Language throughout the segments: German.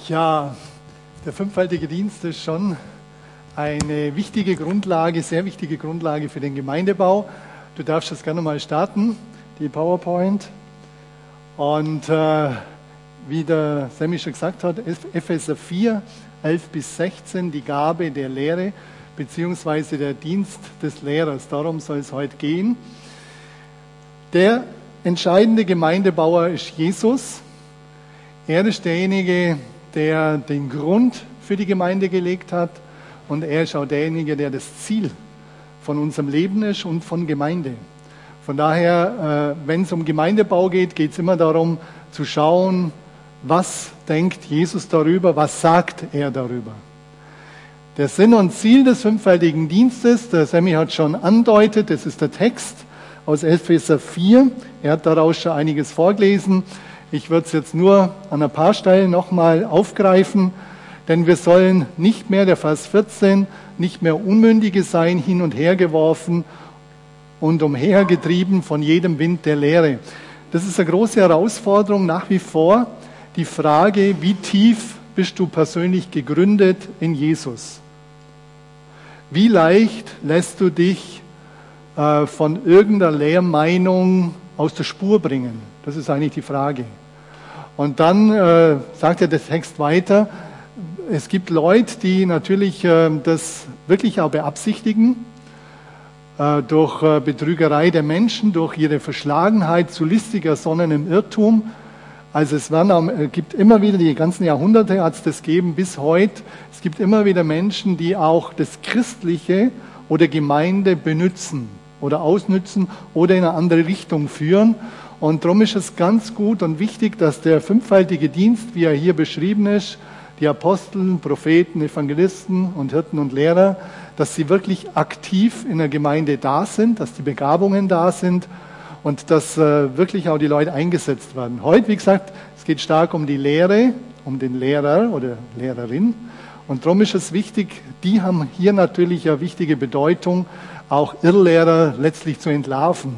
Ja, der fünffältige Dienst ist schon eine wichtige Grundlage, sehr wichtige Grundlage für den Gemeindebau. Du darfst das gerne mal starten, die PowerPoint. Und wie der Sammy schon gesagt hat, Epheser 4, 11 bis 16, die Gabe der Lehre beziehungsweise der Dienst des Lehrers. Darum soll es heute gehen. Der entscheidende Gemeindebauer ist Jesus. Er ist derjenige, der den Grund für die Gemeinde gelegt hat, und er ist auch derjenige, der das Ziel von unserem Leben ist und von Gemeinde. Von daher, wenn es um Gemeindebau geht, geht es immer darum zu schauen, was denkt Jesus darüber, was sagt er darüber. Der Sinn und Ziel des fünffältigen Dienstes, der Sammy hat schon andeutet, das ist der Text aus Epheser 4. Er hat daraus schon einiges vorgelesen. Ich würde es jetzt nur an ein paar Stellen nochmal aufgreifen, denn wir sollen nicht mehr, der Vers 14, nicht mehr Unmündige sein, hin und her geworfen und umhergetrieben von jedem Wind der Lehre. Das ist eine große Herausforderung nach wie vor, die Frage, wie tief bist du persönlich gegründet in Jesus? Wie leicht lässt du dich von irgendeiner Lehrmeinung aus der Spur bringen? Das ist eigentlich die Frage. Und dann sagt der Text weiter, es gibt Leute, die natürlich das wirklich auch beabsichtigen, durch Betrügerei der Menschen, durch ihre Verschlagenheit zu listiger Sonnen im Irrtum. Also es gibt immer wieder, die ganzen Jahrhunderte hat es das gegeben bis heute, es gibt immer wieder Menschen, die auch das Christliche oder Gemeinde benützen oder ausnützen oder in eine andere Richtung führen. Und darum ist es ganz gut und wichtig, dass der fünffältige Dienst, wie er hier beschrieben ist, die Apostel, Propheten, Evangelisten und Hirten und Lehrer, dass sie wirklich aktiv in der Gemeinde da sind, dass die Begabungen da sind und dass wirklich auch die Leute eingesetzt werden. Heute, wie gesagt, es geht stark um die Lehre, um den Lehrer oder Lehrerin. Und darum ist es wichtig, die haben hier natürlich eine wichtige Bedeutung, auch Irrlehrer letztlich zu entlarven.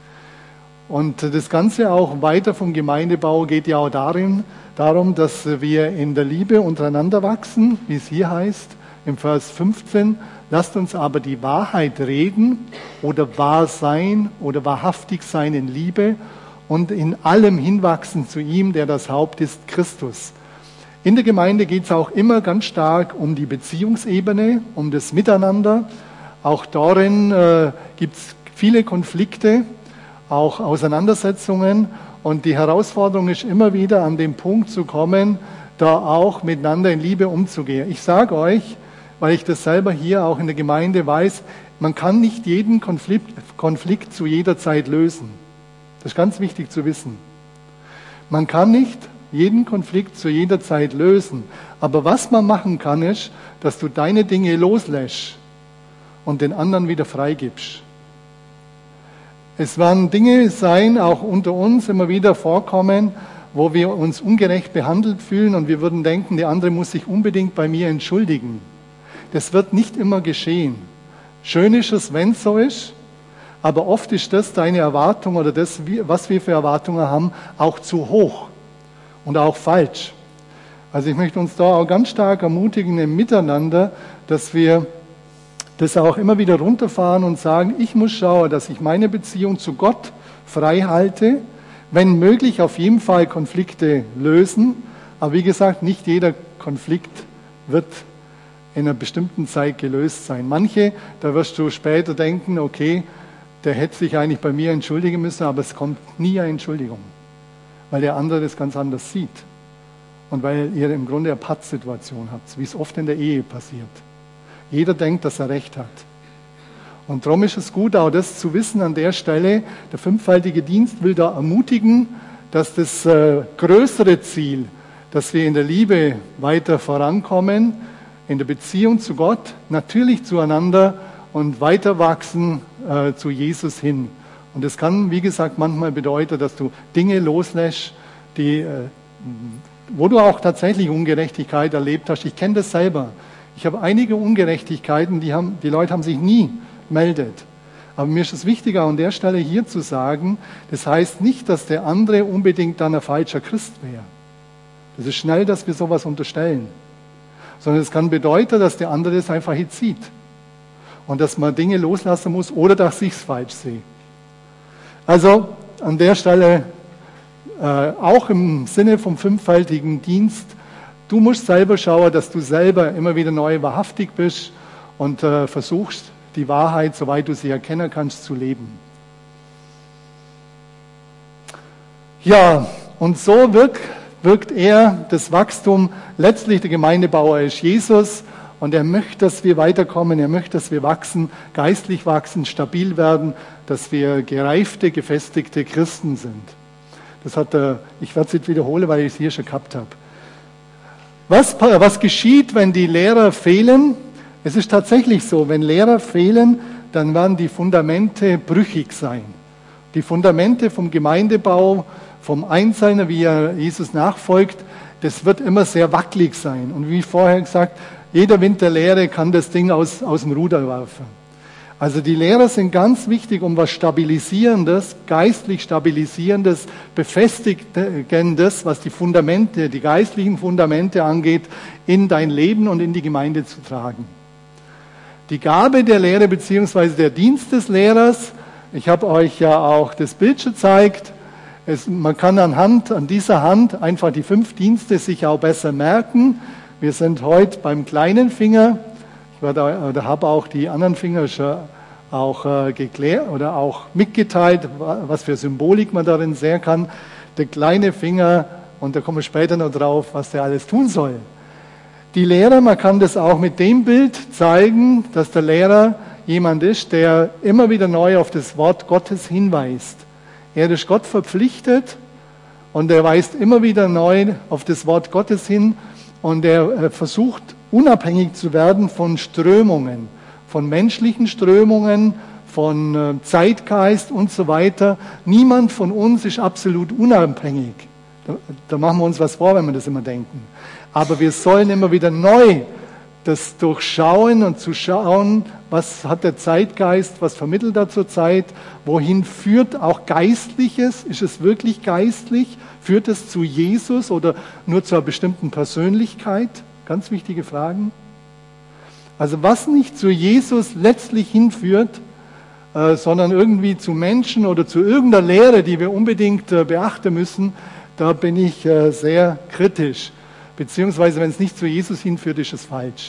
Und das Ganze auch weiter vom Gemeindebau geht ja auch darum, dass wir in der Liebe untereinander wachsen, wie es hier heißt, im Vers 15. Lasst uns aber die Wahrheit reden oder wahr sein oder wahrhaftig sein in Liebe und in allem hinwachsen zu ihm, der das Haupt ist, Christus. In der Gemeinde geht es auch immer ganz stark um die Beziehungsebene, um das Miteinander. Auch darin gibt es viele Konflikte, auch Auseinandersetzungen. Und die Herausforderung ist immer wieder an den Punkt zu kommen, da auch miteinander in Liebe umzugehen. Ich sage euch, weil ich das selber hier auch in der Gemeinde weiß, man kann nicht jeden Konflikt zu jeder Zeit lösen. Das ist ganz wichtig zu wissen. Man kann nicht jeden Konflikt zu jeder Zeit lösen. Aber was man machen kann, ist, dass du deine Dinge loslässt und den anderen wieder freigibst. Es werden Dinge sein, auch unter uns immer wieder vorkommen, wo wir uns ungerecht behandelt fühlen und wir würden denken, der andere muss sich unbedingt bei mir entschuldigen. Das wird nicht immer geschehen. Schön ist es, wenn es so ist, aber oft ist das deine Erwartung oder das, was wir für Erwartungen haben, auch zu hoch und auch falsch. Also ich möchte uns da auch ganz stark ermutigen im Miteinander, dass wir das auch immer wieder runterfahren und sagen, ich muss schauen, dass ich meine Beziehung zu Gott frei halte, wenn möglich auf jeden Fall Konflikte lösen, aber wie gesagt, nicht jeder Konflikt wird in einer bestimmten Zeit gelöst sein. Manche, da wirst du später denken, okay, der hätte sich eigentlich bei mir entschuldigen müssen, aber es kommt nie eine Entschuldigung, weil der andere das ganz anders sieht und weil ihr im Grunde eine Pattsituation habt, wie es oft in der Ehe passiert. Jeder denkt, dass er recht hat. Und darum ist es gut, auch das zu wissen an der Stelle. Der fünffältige Dienst will da ermutigen, dass das größere Ziel, dass wir in der Liebe weiter vorankommen, in der Beziehung zu Gott, natürlich zueinander und weiter wachsen zu Jesus hin. Und das kann, wie gesagt, manchmal bedeuten, dass du Dinge loslässt, wo du auch tatsächlich Ungerechtigkeit erlebt hast. Ich kenne das selber. Ich habe einige Ungerechtigkeiten, die Leute haben sich nie gemeldet. Aber mir ist es wichtiger, an der Stelle hier zu sagen, das heißt nicht, dass der andere unbedingt dann ein falscher Christ wäre. Das ist schnell, dass wir sowas unterstellen. Sondern es kann bedeuten, dass der andere es einfach nicht sieht. Und dass man Dinge loslassen muss oder dass ich es falsch sehe. Also an der Stelle, auch im Sinne vom fünffältigen Dienst, du musst selber schauen, dass du selber immer wieder neu wahrhaftig bist und versuchst, die Wahrheit, soweit du sie erkennen kannst, zu leben. Ja, und so wirkt er das Wachstum. Letztlich der Gemeindebauer ist Jesus und er möchte, dass wir weiterkommen, er möchte, dass wir wachsen, geistlich wachsen, stabil werden, dass wir gereifte, gefestigte Christen sind. Das hat ich werde es nicht wiederholen, weil ich es hier schon gehabt habe. Was geschieht, wenn die Lehrer fehlen? Es ist tatsächlich so, wenn Lehrer fehlen, dann werden die Fundamente brüchig sein. Die Fundamente vom Gemeindebau, vom Einseiner, wie er Jesus nachfolgt, das wird immer sehr wackelig sein. Und wie vorher gesagt, jeder Wind der Lehre kann das Ding aus dem Ruder werfen. Also die Lehrer sind ganz wichtig, um was Stabilisierendes, geistlich Stabilisierendes, Befestigendes, was die Fundamente, die geistlichen Fundamente angeht, in dein Leben und in die Gemeinde zu tragen. Die Gabe der Lehre bzw. der Dienst des Lehrers, ich habe euch ja auch das Bild schon gezeigt, man kann an dieser Hand einfach die 5 Dienste sich auch besser merken. Wir sind heute beim kleinen Finger. Ich habe auch die anderen Finger schon auch geklärt oder auch mitgeteilt, was für Symbolik man darin sehen kann. Der kleine Finger, und da kommen wir später noch drauf, was der alles tun soll. Die Lehrer, man kann das auch mit dem Bild zeigen, dass der Lehrer jemand ist, der immer wieder neu auf das Wort Gottes hinweist. Er ist Gott verpflichtet und er weist immer wieder neu auf das Wort Gottes hin und er versucht, unabhängig zu werden von Strömungen, von menschlichen Strömungen, von Zeitgeist und so weiter. Niemand von uns ist absolut unabhängig. Da machen wir uns was vor, wenn wir das immer denken. Aber wir sollen immer wieder neu das durchschauen und zu schauen, was hat der Zeitgeist, was vermittelt er zur Zeit, wohin führt auch Geistliches, ist es wirklich geistlich, führt es zu Jesus oder nur zu einer bestimmten Persönlichkeit? Ganz wichtige Fragen. Also was nicht zu Jesus letztlich hinführt, sondern irgendwie zu Menschen oder zu irgendeiner Lehre, die wir unbedingt beachten müssen, da bin ich sehr kritisch. Beziehungsweise, wenn es nicht zu Jesus hinführt, ist es falsch.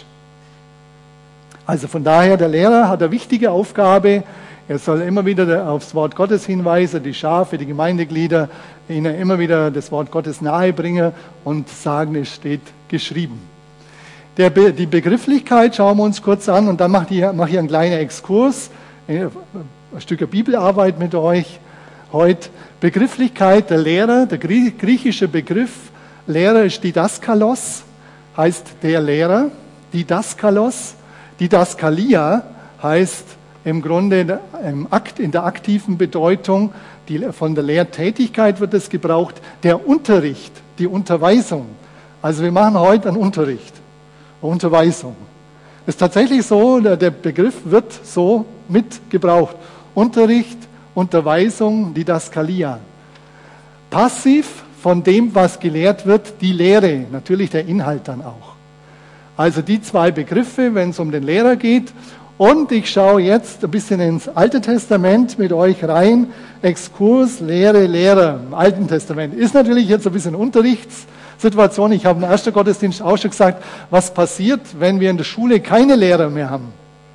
Also von daher, der Lehrer hat eine wichtige Aufgabe. Er soll immer wieder aufs Wort Gottes hinweisen, die Schafe, die Gemeindeglieder, ihnen immer wieder das Wort Gottes nahebringen und sagen, es steht geschrieben. Die Begrifflichkeit schauen wir uns kurz an und dann mache ich einen kleinen Exkurs, ein Stück Bibelarbeit mit euch heute. Begrifflichkeit der Lehrer, der griechische Begriff Lehrer ist Didaskalos, heißt der Lehrer. Didaskalos, Didaskalia heißt im Grunde in der aktiven Bedeutung, von der Lehrtätigkeit wird es gebraucht, der Unterricht, die Unterweisung. Also wir machen heute einen Unterricht, eine Unterweisung. Es ist tatsächlich so, der Begriff wird so mit gebraucht. Unterricht, Unterweisung, Didaskalia. Passiv von dem, was gelehrt wird, die Lehre, natürlich der Inhalt dann auch. Also die 2 Begriffe, wenn es um den Lehrer geht. Und ich schaue jetzt ein bisschen ins Alte Testament mit euch rein. Exkurs, Lehre, Lehrer im Alten Testament. Ist natürlich jetzt ein bisschen Unterrichtssituation. Ich habe im ersten Gottesdienst auch schon gesagt, was passiert, wenn wir in der Schule keine Lehrer mehr haben.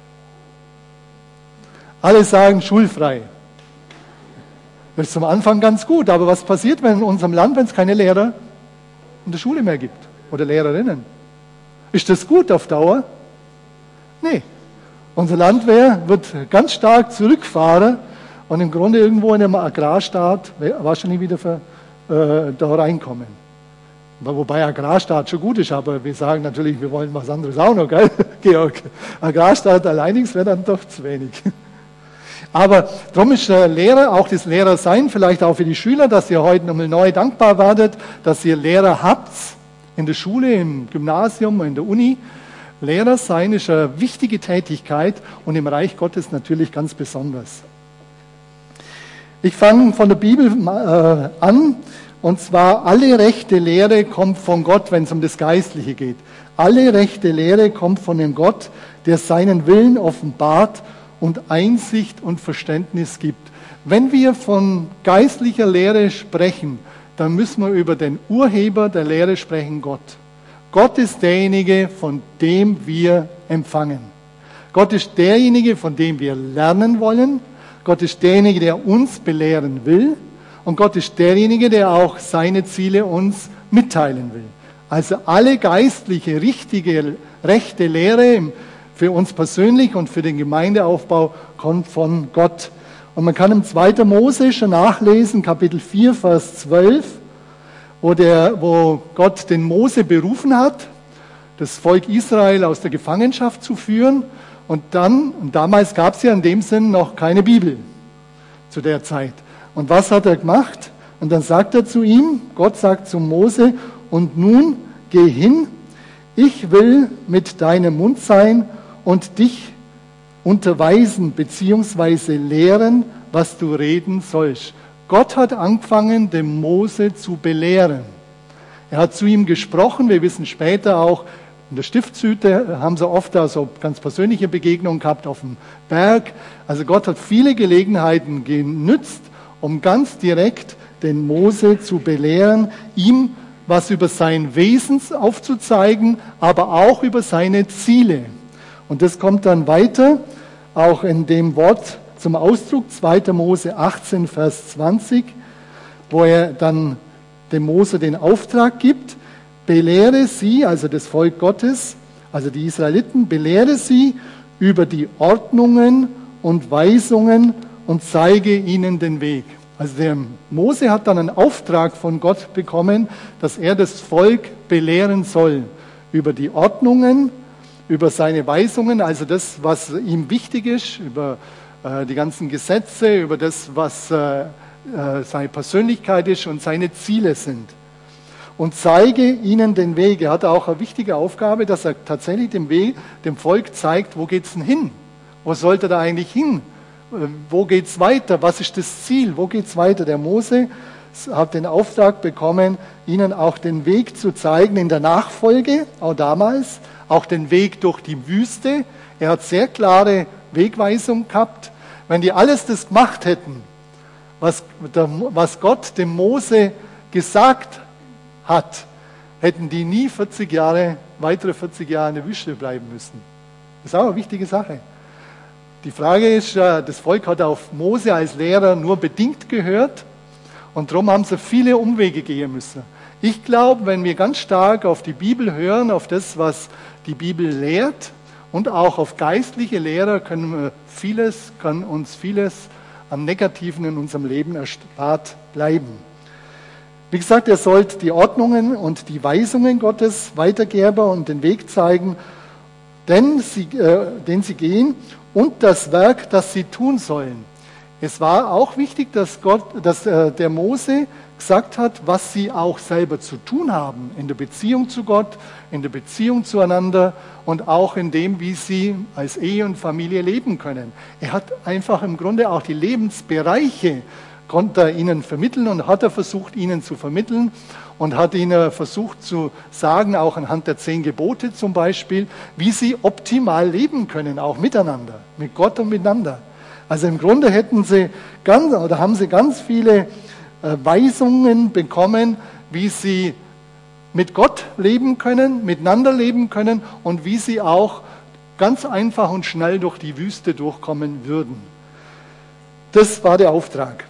Alle sagen schulfrei. Das ist zum Anfang ganz gut, aber was passiert, wenn in unserem Land, wenn es keine Lehrer in der Schule mehr gibt oder Lehrerinnen? Ist das gut auf Dauer? Nee. Unser Landwehr wird ganz stark zurückfahren und im Grunde irgendwo in einem Agrarstaat wahrscheinlich wieder da reinkommen. Wobei Agrarstaat schon gut ist, aber wir sagen natürlich, wir wollen was anderes auch noch, gell, Georg? Agrarstaat alleiniges wäre dann doch zu wenig. Aber darum ist Lehrer, auch das Lehrersein, vielleicht auch für die Schüler, dass ihr heute nochmal neu dankbar werdet, dass ihr Lehrer habt, in der Schule, im Gymnasium, in der Uni. Lehrer sein ist eine wichtige Tätigkeit und im Reich Gottes natürlich ganz besonders. Ich fange von der Bibel an Und zwar alle rechte Lehre kommt von Gott, wenn es um das Geistliche geht. Alle rechte Lehre kommt von dem Gott, der seinen Willen offenbart und Einsicht und Verständnis gibt. Wenn wir von geistlicher Lehre sprechen, dann müssen wir über den Urheber der Lehre sprechen, Gott. Gott ist derjenige, von dem wir empfangen. Gott ist derjenige, von dem wir lernen wollen. Gott ist derjenige, der uns belehren will. Und Gott ist derjenige, der auch seine Ziele uns mitteilen will. Also alle geistliche, richtige, rechte Lehre für uns persönlich und für den Gemeindeaufbau kommt von Gott. Und man kann im 2. Mose schon nachlesen, Kapitel 4, Vers 12, wo Gott den Mose berufen hat, das Volk Israel aus der Gefangenschaft zu führen. Und damals gab es ja in dem Sinn noch keine Bibel zu der Zeit. Und was hat er gemacht? Und dann sagt er zu ihm, Gott sagt zu Mose, und nun geh hin, ich will mit deinem Mund sein und dich unterweisen bzw. lehren, was du reden sollst. Gott hat angefangen, den Mose zu belehren. Er hat zu ihm gesprochen, wir wissen später auch, in der Stiftshütte haben sie oft also ganz persönliche Begegnungen gehabt auf dem Berg. Also Gott hat viele Gelegenheiten genützt, um ganz direkt den Mose zu belehren, ihm was über sein Wesen aufzuzeigen, aber auch über seine Ziele. Und das kommt dann weiter, auch in dem Wort zum Ausdruck, 2. Mose 18, Vers 20, wo er dann dem Mose den Auftrag gibt, belehre sie, also das Volk Gottes, also die Israeliten, belehre sie über die Ordnungen und Weisungen und zeige ihnen den Weg. Also der Mose hat dann einen Auftrag von Gott bekommen, dass er das Volk belehren soll über die Ordnungen, über seine Weisungen, also das, was ihm wichtig ist, über die ganzen Gesetze, über das, was seine Persönlichkeit ist und seine Ziele sind. Und zeige ihnen den Weg. Er hat auch eine wichtige Aufgabe, dass er tatsächlich dem Volk zeigt, wo geht's denn hin? Wo sollte da eigentlich hin? Wo geht's weiter? Was ist das Ziel? Wo geht's weiter? Der Mose hat den Auftrag bekommen, ihnen auch den Weg zu zeigen in der Nachfolge, auch damals, auch den Weg durch die Wüste. Er hat sehr klare Wegweisung gehabt. Wenn die alles das gemacht hätten, was Gott dem Mose gesagt hat, hätten die nie weitere 40 Jahre in der Wüste bleiben müssen. Das ist auch eine wichtige Sache. Die Frage ist, das Volk hat auf Mose als Lehrer nur bedingt gehört und darum haben sie viele Umwege gehen müssen. Ich glaube, wenn wir ganz stark auf die Bibel hören, auf das, was die Bibel lehrt und auch auf geistliche Lehrer, kann uns vieles am Negativen in unserem Leben erspart bleiben. Wie gesagt, ihr sollt die Ordnungen und die Weisungen Gottes weitergeben und den Weg zeigen, den sie gehen und das Werk, das sie tun sollen. Es war auch wichtig, dass der Mose gesagt hat, was sie auch selber zu tun haben in der Beziehung zu Gott, in der Beziehung zueinander und auch in dem, wie sie als Ehe und Familie leben können. Er hat einfach im Grunde auch die Lebensbereiche konnte er ihnen vermitteln und hat er versucht, ihnen zu vermitteln und hat ihnen versucht zu sagen, auch anhand der 10 Gebote zum Beispiel, wie sie optimal leben können, auch miteinander, mit Gott und miteinander. Also im Grunde haben sie ganz viele Weisungen bekommen, wie sie mit Gott leben können, miteinander leben können und wie sie auch ganz einfach und schnell durch die Wüste durchkommen würden. Das war der Auftrag.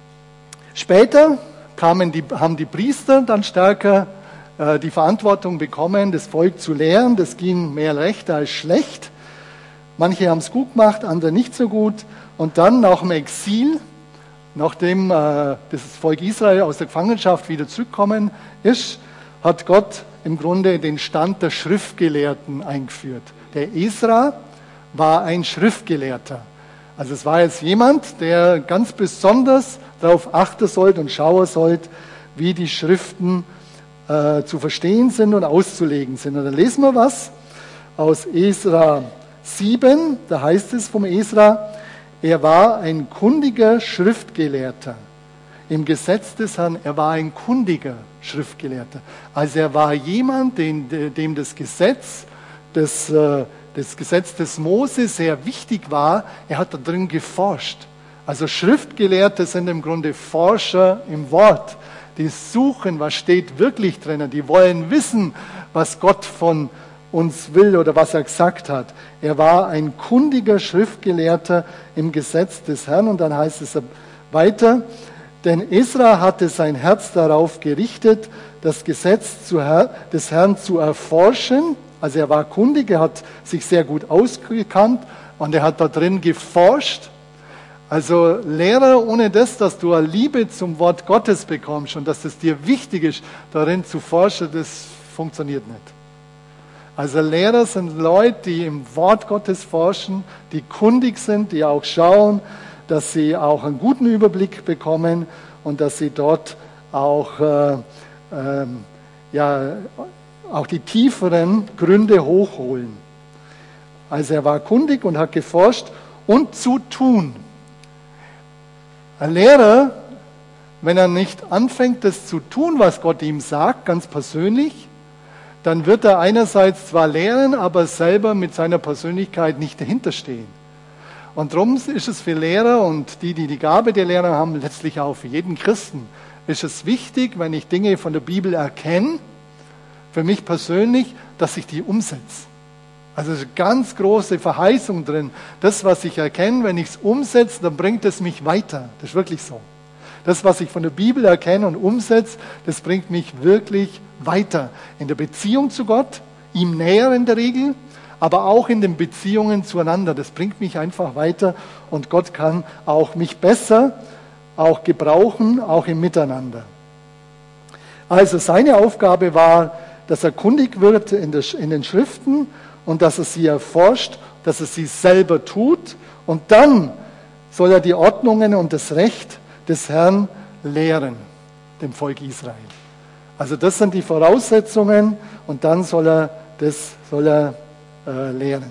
Später haben die Priester dann stärker die Verantwortung bekommen, das Volk zu lehren. Das ging mehr recht als schlecht. Manche haben es gut gemacht, andere nicht so gut. Und dann nach dem Exil, nachdem das Volk Israel aus der Gefangenschaft wieder zurückgekommen ist, hat Gott im Grunde den Stand der Schriftgelehrten eingeführt. Der Esra war ein Schriftgelehrter. Also es war jetzt jemand, der ganz besonders darauf achten sollte und schauen sollte, wie die Schriften zu verstehen sind und auszulegen sind. Und da lesen wir was aus Esra 7, da heißt es vom Esra, er war ein kundiger Schriftgelehrter. im Gesetz des Herrn. Er war ein kundiger Schriftgelehrter. Also er war jemand, dem das Gesetz des Mose sehr wichtig war. Er hat da drin geforscht. Also Schriftgelehrte sind im Grunde Forscher im Wort. Die suchen, was steht wirklich drinnen. Die wollen wissen, was Gott von uns will oder was er gesagt hat. Er war ein kundiger Schriftgelehrter im Gesetz des Herrn. Und dann heißt es weiter, denn Esra hatte sein Herz darauf gerichtet, das Gesetz des Herrn zu erforschen. Also er war kundig, er hat sich sehr gut ausgekannt und er hat da drin geforscht. Also Lehrer, ohne das, dass du eine Liebe zum Wort Gottes bekommst und dass es dir wichtig ist, darin zu forschen, das funktioniert nicht. Also Lehrer sind Leute, die im Wort Gottes forschen, die kundig sind, die auch schauen, dass sie auch einen guten Überblick bekommen und dass sie dort auch, auch die tieferen Gründe hochholen. Also er war kundig und hat geforscht und zu tun. Ein Lehrer, wenn er nicht anfängt, das zu tun, was Gott ihm sagt, ganz persönlich, dann wird er einerseits zwar lehren, aber selber mit seiner Persönlichkeit nicht dahinter stehen. Und darum ist es für Lehrer und die Gabe der Lehrer haben, letztlich auch für jeden Christen, ist es wichtig, wenn ich Dinge von der Bibel erkenne, für mich persönlich, dass ich die umsetze. Also es ist eine ganz große Verheißung drin. Das, was ich erkenne, wenn ich es umsetze, dann bringt es mich weiter. Das ist wirklich so. Das, was ich von der Bibel erkenne und umsetze, das bringt mich wirklich weiter. In der Beziehung zu Gott, ihm näher in der Regel, aber auch in den Beziehungen zueinander. Das bringt mich einfach weiter und Gott kann auch mich besser auch gebrauchen, auch im Miteinander. Also seine Aufgabe war, dass er kundig wird in den Schriften und dass er sie erforscht, dass er sie selber tut und dann soll er die Ordnungen und das Recht des Herrn lehren, dem Volk Israel. Also das sind die Voraussetzungen und dann soll er lehren.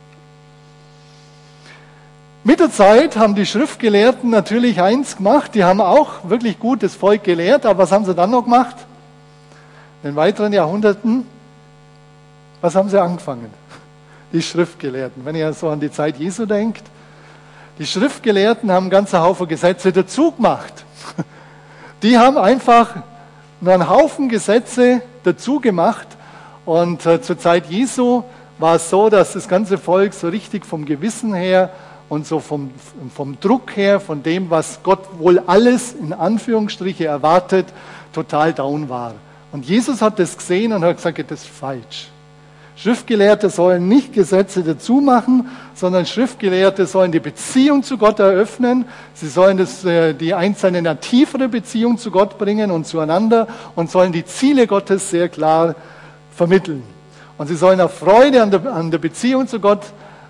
Mit der Zeit haben die Schriftgelehrten natürlich eins gemacht, die haben auch wirklich gut das Volk gelehrt, aber was haben sie dann noch gemacht? In den weiteren Jahrhunderten, was haben sie angefangen? Die Schriftgelehrten, wenn ihr so an die Zeit Jesu denkt, die Schriftgelehrten haben einen ganzen Haufen Gesetze dazu gemacht. Die haben einfach nur einen Haufen Gesetze dazu gemacht und zur Zeit Jesu war es so, dass das ganze Volk so richtig vom Gewissen her und so vom Druck her, von dem, was Gott wohl alles in Anführungsstriche erwartet, total down war. Und Jesus hat das gesehen und hat gesagt, das ist falsch. Schriftgelehrte sollen nicht Gesetze dazu machen, sondern Schriftgelehrte sollen die Beziehung zu Gott eröffnen. Sie sollen die Einzelnen in eine tiefere Beziehung zu Gott bringen und zueinander und sollen die Ziele Gottes sehr klar vermitteln. Und sie sollen auch Freude an der Beziehung zu Gott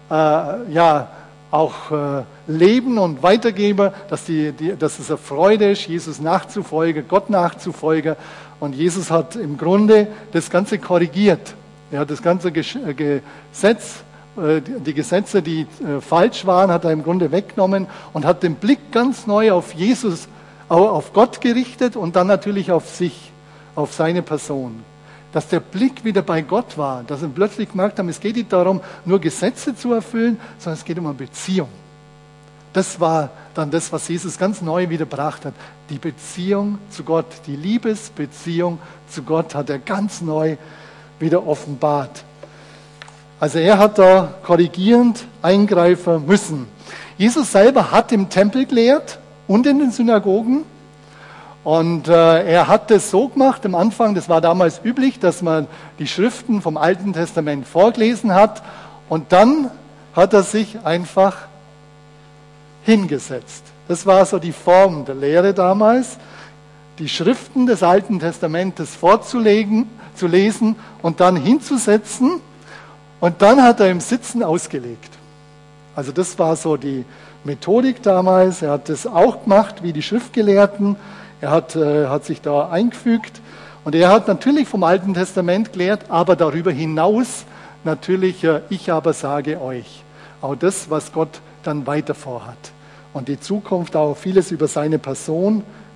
leben und weitergeben, dass es eine Freude ist, Jesus nachzufolgen, Gott nachzufolgen. Und Jesus hat im Grunde das Ganze korrigiert. Er hat das ganze Gesetz, die Gesetze, die falsch waren, hat er im Grunde weggenommen und hat den Blick ganz neu auf Jesus, auf Gott gerichtet und dann natürlich auf sich, auf seine Person. Dass der Blick wieder bei Gott war, dass wir plötzlich gemerkt haben, es geht nicht darum, nur Gesetze zu erfüllen, sondern es geht um eine Beziehung. Das war dann das, was Jesus ganz neu wieder gebracht hat. Die Beziehung zu Gott, die Liebesbeziehung zu Gott hat er ganz neu wieder offenbart. Also er hat da korrigierend eingreifen müssen. Jesus selber hat im Tempel gelehrt und in den Synagogen. Und er hat das so gemacht, am Anfang, das war damals üblich, dass man die Schriften vom Alten Testament vorgelesen hat und dann hat er sich einfach hingesetzt. Das war so die Form der Lehre damals, die Schriften des Alten Testamentes zu lesen und dann hinzusetzen und dann hat er im Sitzen ausgelegt. Also das war so die Methodik damals. Er hat das auch gemacht wie die Schriftgelehrten. Er hat sich da eingefügt und er hat natürlich vom Alten Testament gelehrt, aber darüber hinaus natürlich, ich aber sage euch. Auch das, was Gott dann weiter vorhat. Und die Zukunft, auch vieles über seine Person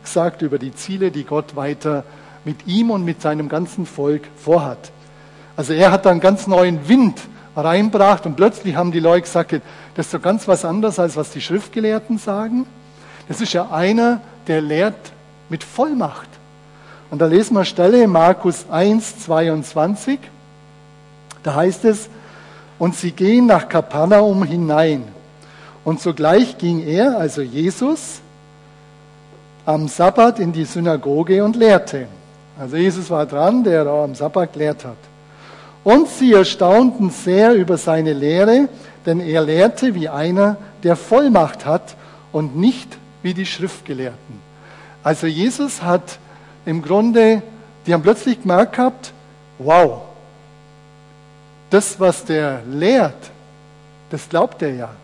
gesagt über die Ziele, die Gott weiter mit ihm und mit seinem ganzen Volk vorhat. Also er hat da einen ganz neuen Wind reinbracht und plötzlich haben die Leute gesagt, das ist doch ganz was anderes, als was die Schriftgelehrten sagen. Das ist ja einer, der lehrt mit Vollmacht. Und da lesen wir Stelle, Markus 1, 22. Da heißt es, und sie gehen nach Kapernaum hinein. Und sogleich ging er, also Jesus, am Sabbat in die Synagoge und lehrte. Also Jesus war dran, der am Sabbat gelehrt hat. Und sie erstaunten sehr über seine Lehre, denn er lehrte wie einer, der Vollmacht hat und nicht wie die Schriftgelehrten. Also Jesus hat im Grunde, die haben plötzlich gemerkt gehabt, wow, das, was der lehrt, das glaubt er ja.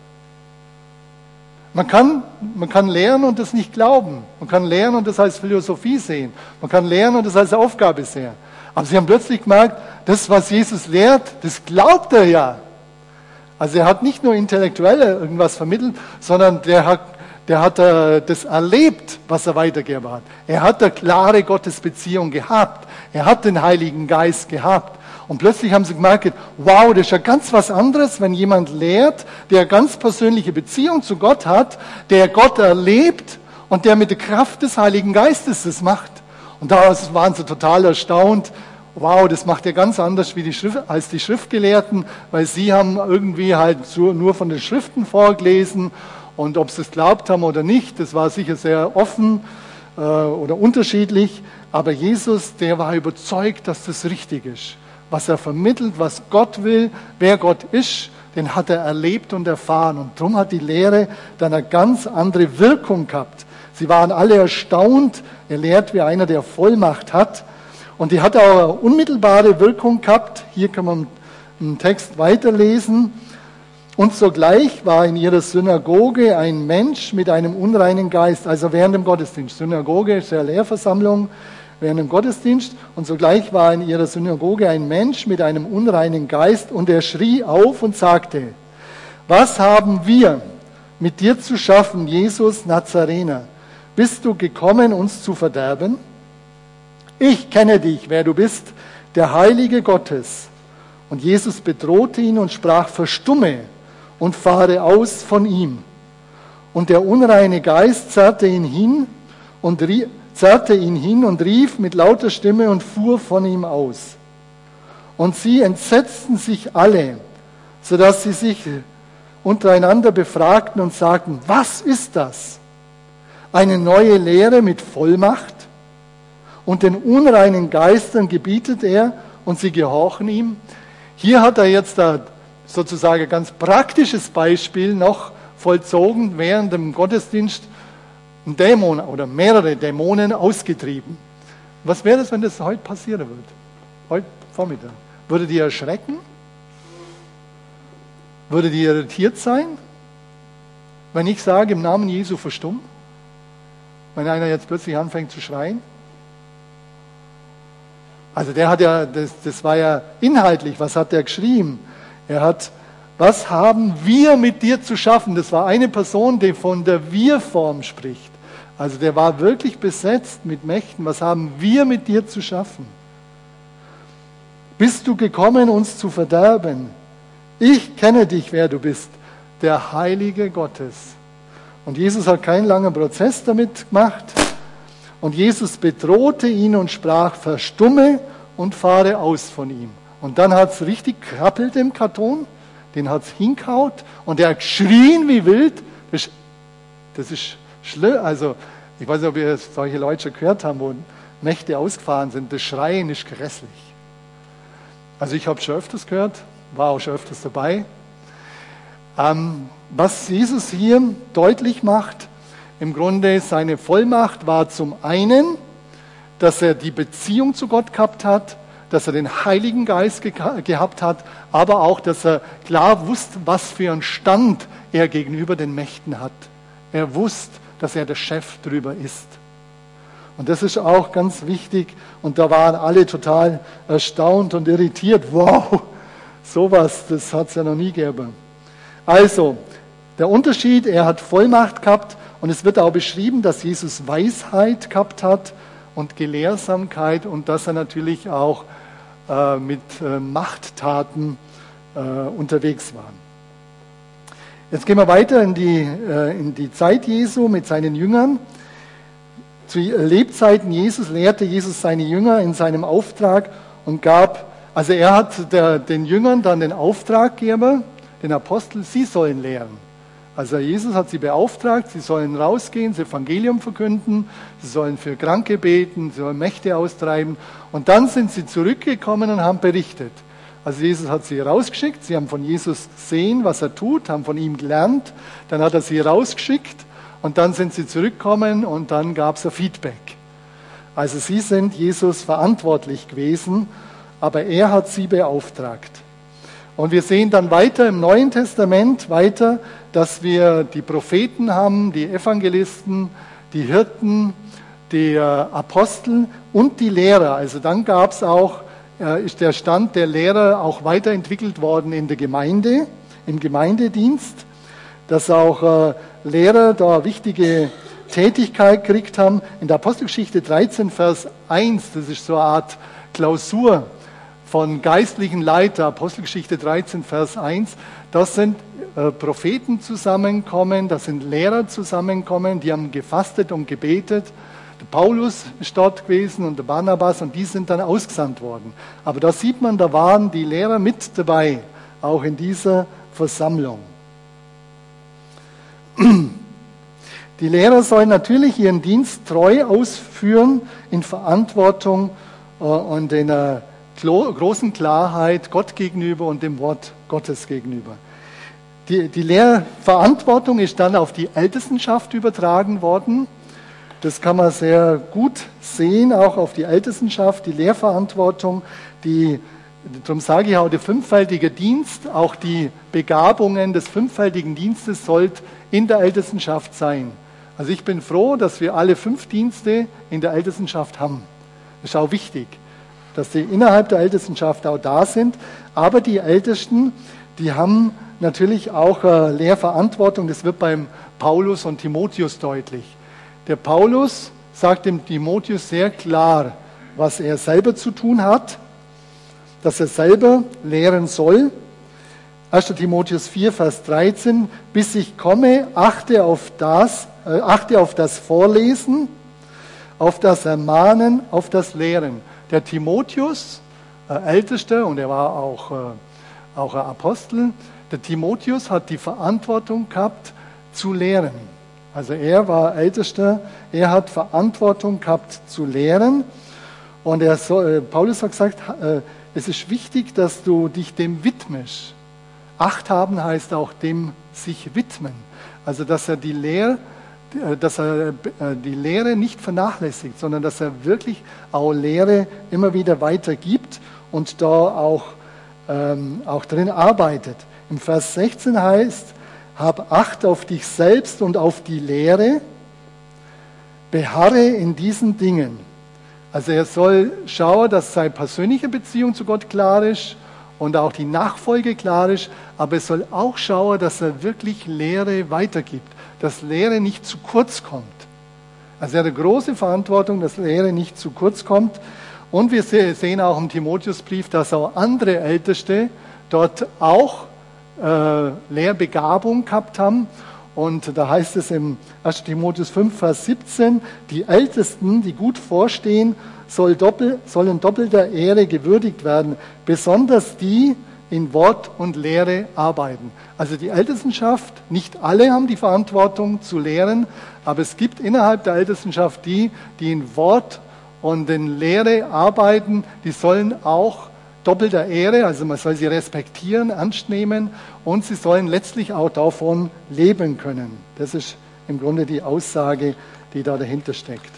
Man kann lehren und das nicht glauben. Man kann lehren und das als Philosophie sehen. Man kann lehren und das als Aufgabe sehen. Aber sie haben plötzlich gemerkt, das, was Jesus lehrt, das glaubt er ja. Also er hat nicht nur intellektuell irgendwas vermittelt, sondern der hat das erlebt, was er weitergegeben hat. Er hat eine klare Gottesbeziehung gehabt. Er hat den Heiligen Geist gehabt. Und plötzlich haben sie gemerkt, wow, das ist ja ganz was anderes, wenn jemand lehrt, der ganz persönliche Beziehung zu Gott hat, der Gott erlebt und der mit der Kraft des Heiligen Geistes das macht. Und da waren sie total erstaunt. Wow, das macht er ganz anders wie als die Schriftgelehrten, weil sie haben irgendwie halt nur von den Schriften vorgelesen. Und ob sie es glaubt haben oder nicht, das war sicher sehr offen oder unterschiedlich. Aber Jesus, der war überzeugt, dass das richtig ist. Was er vermittelt, was Gott will, wer Gott ist, den hat er erlebt und erfahren. Und darum hat die Lehre dann eine ganz andere Wirkung gehabt. Sie waren alle erstaunt. Er lehrt wie einer, der Vollmacht hat. Und die hat auch eine unmittelbare Wirkung gehabt. Hier kann man einen Text weiterlesen. Und sogleich war in ihrer Synagoge ein Mensch mit einem unreinen Geist, also während dem Gottesdienst. Synagoge ist ja Lehrversammlung. Während dem Gottesdienst, und sogleich war in ihrer Synagoge ein Mensch mit einem unreinen Geist, und er schrie auf und sagte, was haben wir mit dir zu schaffen, Jesus Nazarener? Bist du gekommen, uns zu verderben? Ich kenne dich, wer du bist, der Heilige Gottes. Und Jesus bedrohte ihn und sprach, verstumme und fahre aus von ihm. Und der unreine Geist zerrte ihn hin und rief mit lauter Stimme und fuhr von ihm aus. Und sie entsetzten sich alle, sodass sie sich untereinander befragten und sagten, was ist das? Eine neue Lehre mit Vollmacht? Und den unreinen Geistern gebietet er und sie gehorchen ihm. Hier hat er jetzt sozusagen ein ganz praktisches Beispiel noch vollzogen während dem Gottesdienst. Ein Dämon oder mehrere Dämonen ausgetrieben. Was wäre das, wenn das heute passieren würde? Heute Vormittag. Würde die erschrecken? Würde die irritiert sein? Wenn ich sage, im Namen Jesu verstumm? Wenn einer jetzt plötzlich anfängt zu schreien? Also der hat ja, das war ja inhaltlich, was hat der geschrieben? Er hat, was haben wir mit dir zu schaffen? Das war eine Person, die von der Wir-Form spricht. Also der war wirklich besetzt mit Mächten. Was haben wir mit dir zu schaffen? Bist du gekommen, uns zu verderben? Ich kenne dich, wer du bist, der Heilige Gottes. Und Jesus hat keinen langen Prozess damit gemacht. Und Jesus bedrohte ihn und sprach, verstumme und fahre aus von ihm. Und dann hat es richtig krabbelt im Karton, den hat es hingehaut und er hat geschrien wie wild. Das ist schlimm. Also ich weiß nicht, ob ihr solche Leute schon gehört haben, wo Mächte ausgefahren sind. Das Schreien ist grässlich. Also ich habe schon öfters gehört, war auch schon öfters dabei. Was Jesus hier deutlich macht, im Grunde seine Vollmacht war zum einen, dass er die Beziehung zu Gott gehabt hat, dass er den Heiligen Geist gehabt hat, aber auch, dass er klar wusste, was für einen Stand er gegenüber den Mächten hat. Er wusste, dass er der Chef drüber ist. Und das ist auch ganz wichtig. Und da waren alle total erstaunt und irritiert. Wow, sowas, das hat es ja noch nie gegeben. Also, der Unterschied, er hat Vollmacht gehabt Und es wird auch beschrieben, dass Jesus Weisheit gehabt hat und Gelehrsamkeit und dass er natürlich auch mit Machttaten unterwegs war. Jetzt gehen wir weiter in die Zeit Jesu mit seinen Jüngern. Zu Lebzeiten Jesus lehrte Jesus seine Jünger in seinem Auftrag und er hat den Jüngern dann den Auftrag gegeben, den Aposteln, sie sollen lehren. Also Jesus hat sie beauftragt, sie sollen rausgehen, das Evangelium verkünden, sie sollen für Kranke beten, sie sollen Mächte austreiben. Und dann sind sie zurückgekommen und haben berichtet. Also Jesus hat sie rausgeschickt, sie haben von Jesus gesehen, was er tut, haben von ihm gelernt, dann hat er sie rausgeschickt und dann sind sie zurückgekommen und dann gab es ein Feedback. Also sie sind Jesus verantwortlich gewesen, aber er hat sie beauftragt. Und wir sehen dann weiter im Neuen Testament dass wir die Propheten haben, die Evangelisten, die Hirten, die Apostel und die Lehrer. Also dann gab es auch, ist der Stand der Lehrer auch weiterentwickelt worden in der Gemeinde, im Gemeindedienst, dass auch Lehrer da wichtige Tätigkeit gekriegt haben. In der Apostelgeschichte 13, Vers 1, das ist so eine Art Klausur von geistlichen Leiter, Apostelgeschichte 13, Vers 1, das sind Propheten zusammenkommen, das sind Lehrer zusammenkommen, die haben gefastet und gebetet. Der Paulus ist dort gewesen und der Barnabas und die sind dann ausgesandt worden. Aber da sieht man, da waren die Lehrer mit dabei, auch in dieser Versammlung. Die Lehrer sollen natürlich ihren Dienst treu ausführen, in Verantwortung und in einer großen Klarheit Gott gegenüber und dem Wort Gottes gegenüber. Die Lehrverantwortung ist dann auf die Ältestenschaft übertragen worden. Das kann man sehr gut sehen, auch auf die Ältestenschaft, die Lehrverantwortung. Darum sage ich auch, der fünffältige Dienst, auch die Begabungen des fünffältigen Dienstes sollte in der Ältestenschaft sein. Also ich bin froh, dass wir alle 5 Dienste in der Ältestenschaft haben. Das ist auch wichtig, dass sie innerhalb der Ältestenschaft auch da sind. Aber die Ältesten, die haben natürlich auch Lehrverantwortung. Das wird beim Paulus und Timotheus deutlich. Der Paulus sagt dem Timotheus sehr klar, was er selber zu tun hat, dass er selber lehren soll. 1. Timotheus 4, Vers 13, bis ich komme, achte auf das Vorlesen, auf das Ermahnen, auf das Lehren. Der Timotheus, Ältester, und er war auch ein Apostel, der Timotheus hat die Verantwortung gehabt, zu lehren. Also er war Ältester, er hat Verantwortung gehabt, zu lehren. Und Paulus hat gesagt, es ist wichtig, dass du dich dem widmest. Acht haben heißt auch dem sich widmen. Also dass er die Lehre nicht vernachlässigt, sondern dass er wirklich auch Lehre immer wieder weitergibt und da auch drin arbeitet. Im Vers 16 heißt, hab Acht auf dich selbst und auf die Lehre, beharre in diesen Dingen. Also er soll schauen, dass seine persönliche Beziehung zu Gott klar ist und auch die Nachfolge klar ist, aber er soll auch schauen, dass er wirklich Lehre weitergibt, dass Lehre nicht zu kurz kommt. Also er hat eine große Verantwortung, dass Lehre nicht zu kurz kommt. Und wir sehen auch im Timotheusbrief, dass auch andere Älteste dort auch Lehrbegabung gehabt haben. Und da heißt es im 1. Timotheus 5, Vers 17, die Ältesten, die gut vorstehen, sollen doppelter Ehre gewürdigt werden, besonders die in Wort und Lehre arbeiten. Also die Ältestenschaft, nicht alle haben die Verantwortung zu lehren, aber es gibt innerhalb der Ältestenschaft die in Wort und in Lehre arbeiten, die sollen auch doppelter Ehre, also man soll sie respektieren, ernst nehmen und sie sollen letztlich auch davon leben können. Das ist im Grunde die Aussage, die da dahinter steckt.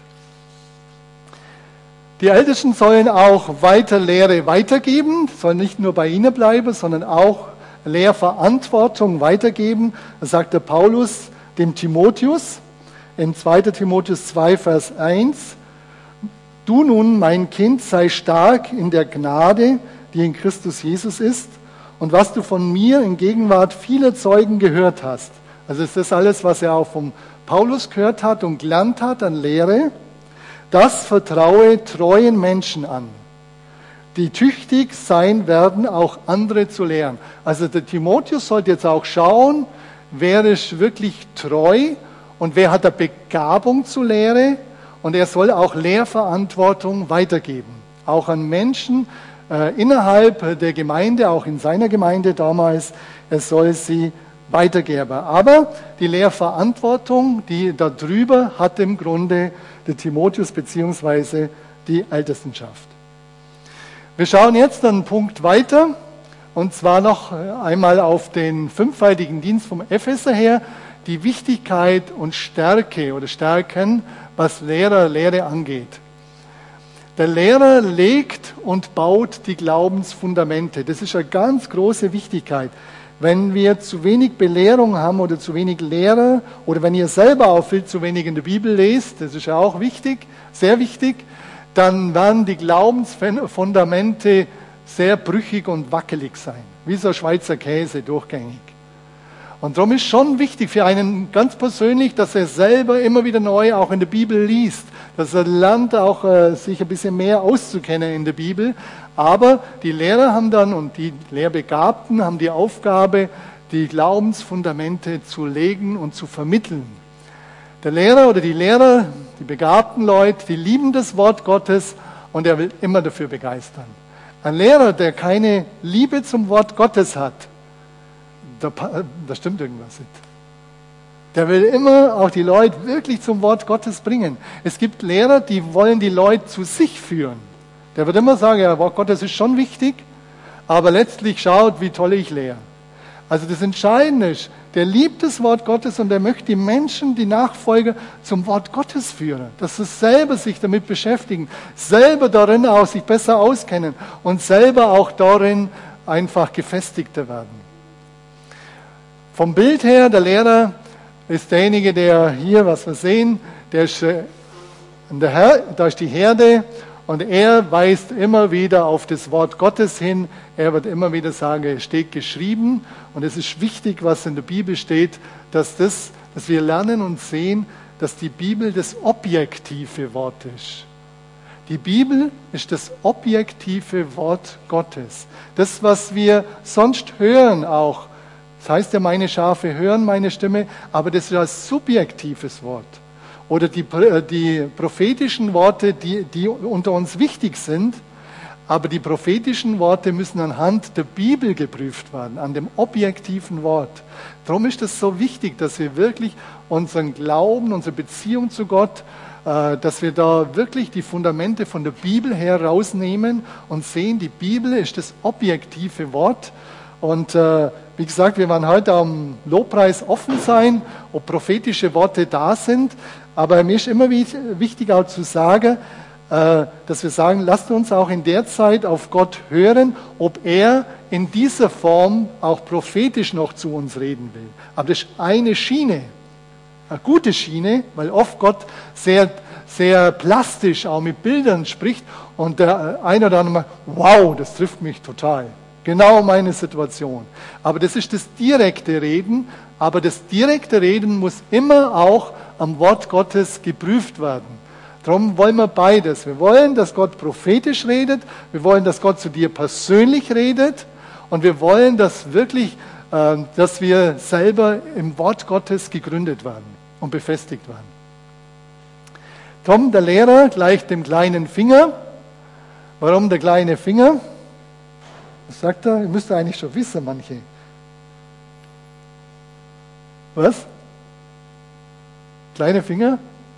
Die Ältesten sollen auch weiter Lehre weitergeben, sollen nicht nur bei ihnen bleiben, sondern auch Lehrverantwortung weitergeben. Das sagt der Paulus dem Timotheus in 2. Timotheus 2, Vers 1. Du nun, mein Kind, sei stark in der Gnade, die in Christus Jesus ist, und was du von mir in Gegenwart vieler Zeugen gehört hast. Also ist das alles, was er auch vom Paulus gehört hat und gelernt hat an Lehre. Das vertraue treuen Menschen an, die tüchtig sein werden, auch andere zu lehren. Also der Timotheus sollte jetzt auch schauen, wer ist wirklich treu und wer hat eine Begabung zur Lehre. Und er soll auch Lehrverantwortung weitergeben. Auch an Menschen innerhalb der Gemeinde, auch in seiner Gemeinde damals, er soll sie weitergeben. Aber die Lehrverantwortung, die darüber hat im Grunde der Timotheus bzw. die Ältestenschaft. Wir schauen jetzt einen Punkt weiter, und zwar noch einmal auf den fünffaltigen Dienst vom Epheser her, die Wichtigkeit und Stärke oder Stärken, was Lehre angeht. Der Lehrer legt und baut die Glaubensfundamente. Das ist eine ganz große Wichtigkeit. Wenn wir zu wenig Belehrung haben oder zu wenig Lehrer oder wenn ihr selber auch viel zu wenig in der Bibel lest, das ist ja auch wichtig, sehr wichtig, dann werden die Glaubensfundamente sehr brüchig und wackelig sein, wie so Schweizer Käse durchgängig. Und darum ist schon wichtig für einen ganz persönlich, dass er selber immer wieder neu auch in der Bibel liest, dass er lernt auch sich ein bisschen mehr auszukennen in der Bibel. Aber die Lehrer haben dann und die Lehrbegabten haben die Aufgabe, die Glaubensfundamente zu legen und zu vermitteln. Der Lehrer oder die Lehrer, die begabten Leute, die lieben das Wort Gottes und er will immer dafür begeistern. Ein Lehrer, der keine Liebe zum Wort Gottes hat, da stimmt irgendwas nicht. Der will immer auch die Leute wirklich zum Wort Gottes bringen. Es gibt Lehrer, die wollen die Leute zu sich führen. Der wird immer sagen, ja, Wort Gottes ist schon wichtig, aber letztlich schaut, wie toll ich lehre. Also das Entscheidende ist, der liebt das Wort Gottes und der möchte die Menschen, die Nachfolger zum Wort Gottes führen. Dass sie selber sich damit beschäftigen, selber darin auch sich besser auskennen und selber auch darin einfach gefestigter werden. Vom Bild her, der Lehrer ist derjenige, der hier, was wir sehen, da ist die Herde und er weist immer wieder auf das Wort Gottes hin. Er wird immer wieder sagen, es steht geschrieben und es ist wichtig, was in der Bibel steht, dass wir lernen und sehen, dass die Bibel das objektive Wort ist. Die Bibel ist das objektive Wort Gottes. Das, was wir sonst hören auch, das heißt ja, meine Schafe hören meine Stimme, aber das ist ein subjektives Wort. Oder die prophetischen Worte, die unter uns wichtig sind, aber die prophetischen Worte müssen anhand der Bibel geprüft werden, an dem objektiven Wort. Darum ist es so wichtig, dass wir wirklich unseren Glauben, unsere Beziehung zu Gott, dass wir da wirklich die Fundamente von der Bibel her rausnehmen und sehen, die Bibel ist das objektive Wort. Und wie gesagt, wir werden heute am Lobpreis offen sein, ob prophetische Worte da sind. Aber mir ist immer wichtig auch zu sagen, dass wir sagen, lasst uns auch in der Zeit auf Gott hören, ob er in dieser Form auch prophetisch noch zu uns reden will. Aber das ist eine Schiene, eine gute Schiene, weil oft Gott sehr, sehr plastisch auch mit Bildern spricht und der eine oder andere sagt, wow, das trifft mich total. Genau meine Situation. Aber das ist das direkte Reden. Aber das direkte Reden muss immer auch am Wort Gottes geprüft werden. Darum wollen wir beides. Wir wollen, dass Gott prophetisch redet. Wir wollen, dass Gott zu dir persönlich redet. Und wir wollen, dass wirklich, dass wir selber im Wort Gottes gegründet werden und befestigt werden. Tom, der Lehrer, gleicht dem kleinen Finger. Warum der kleine Finger? Was sagt er? Ihr müsst eigentlich schon wissen, manche. Was? Kleine Finger?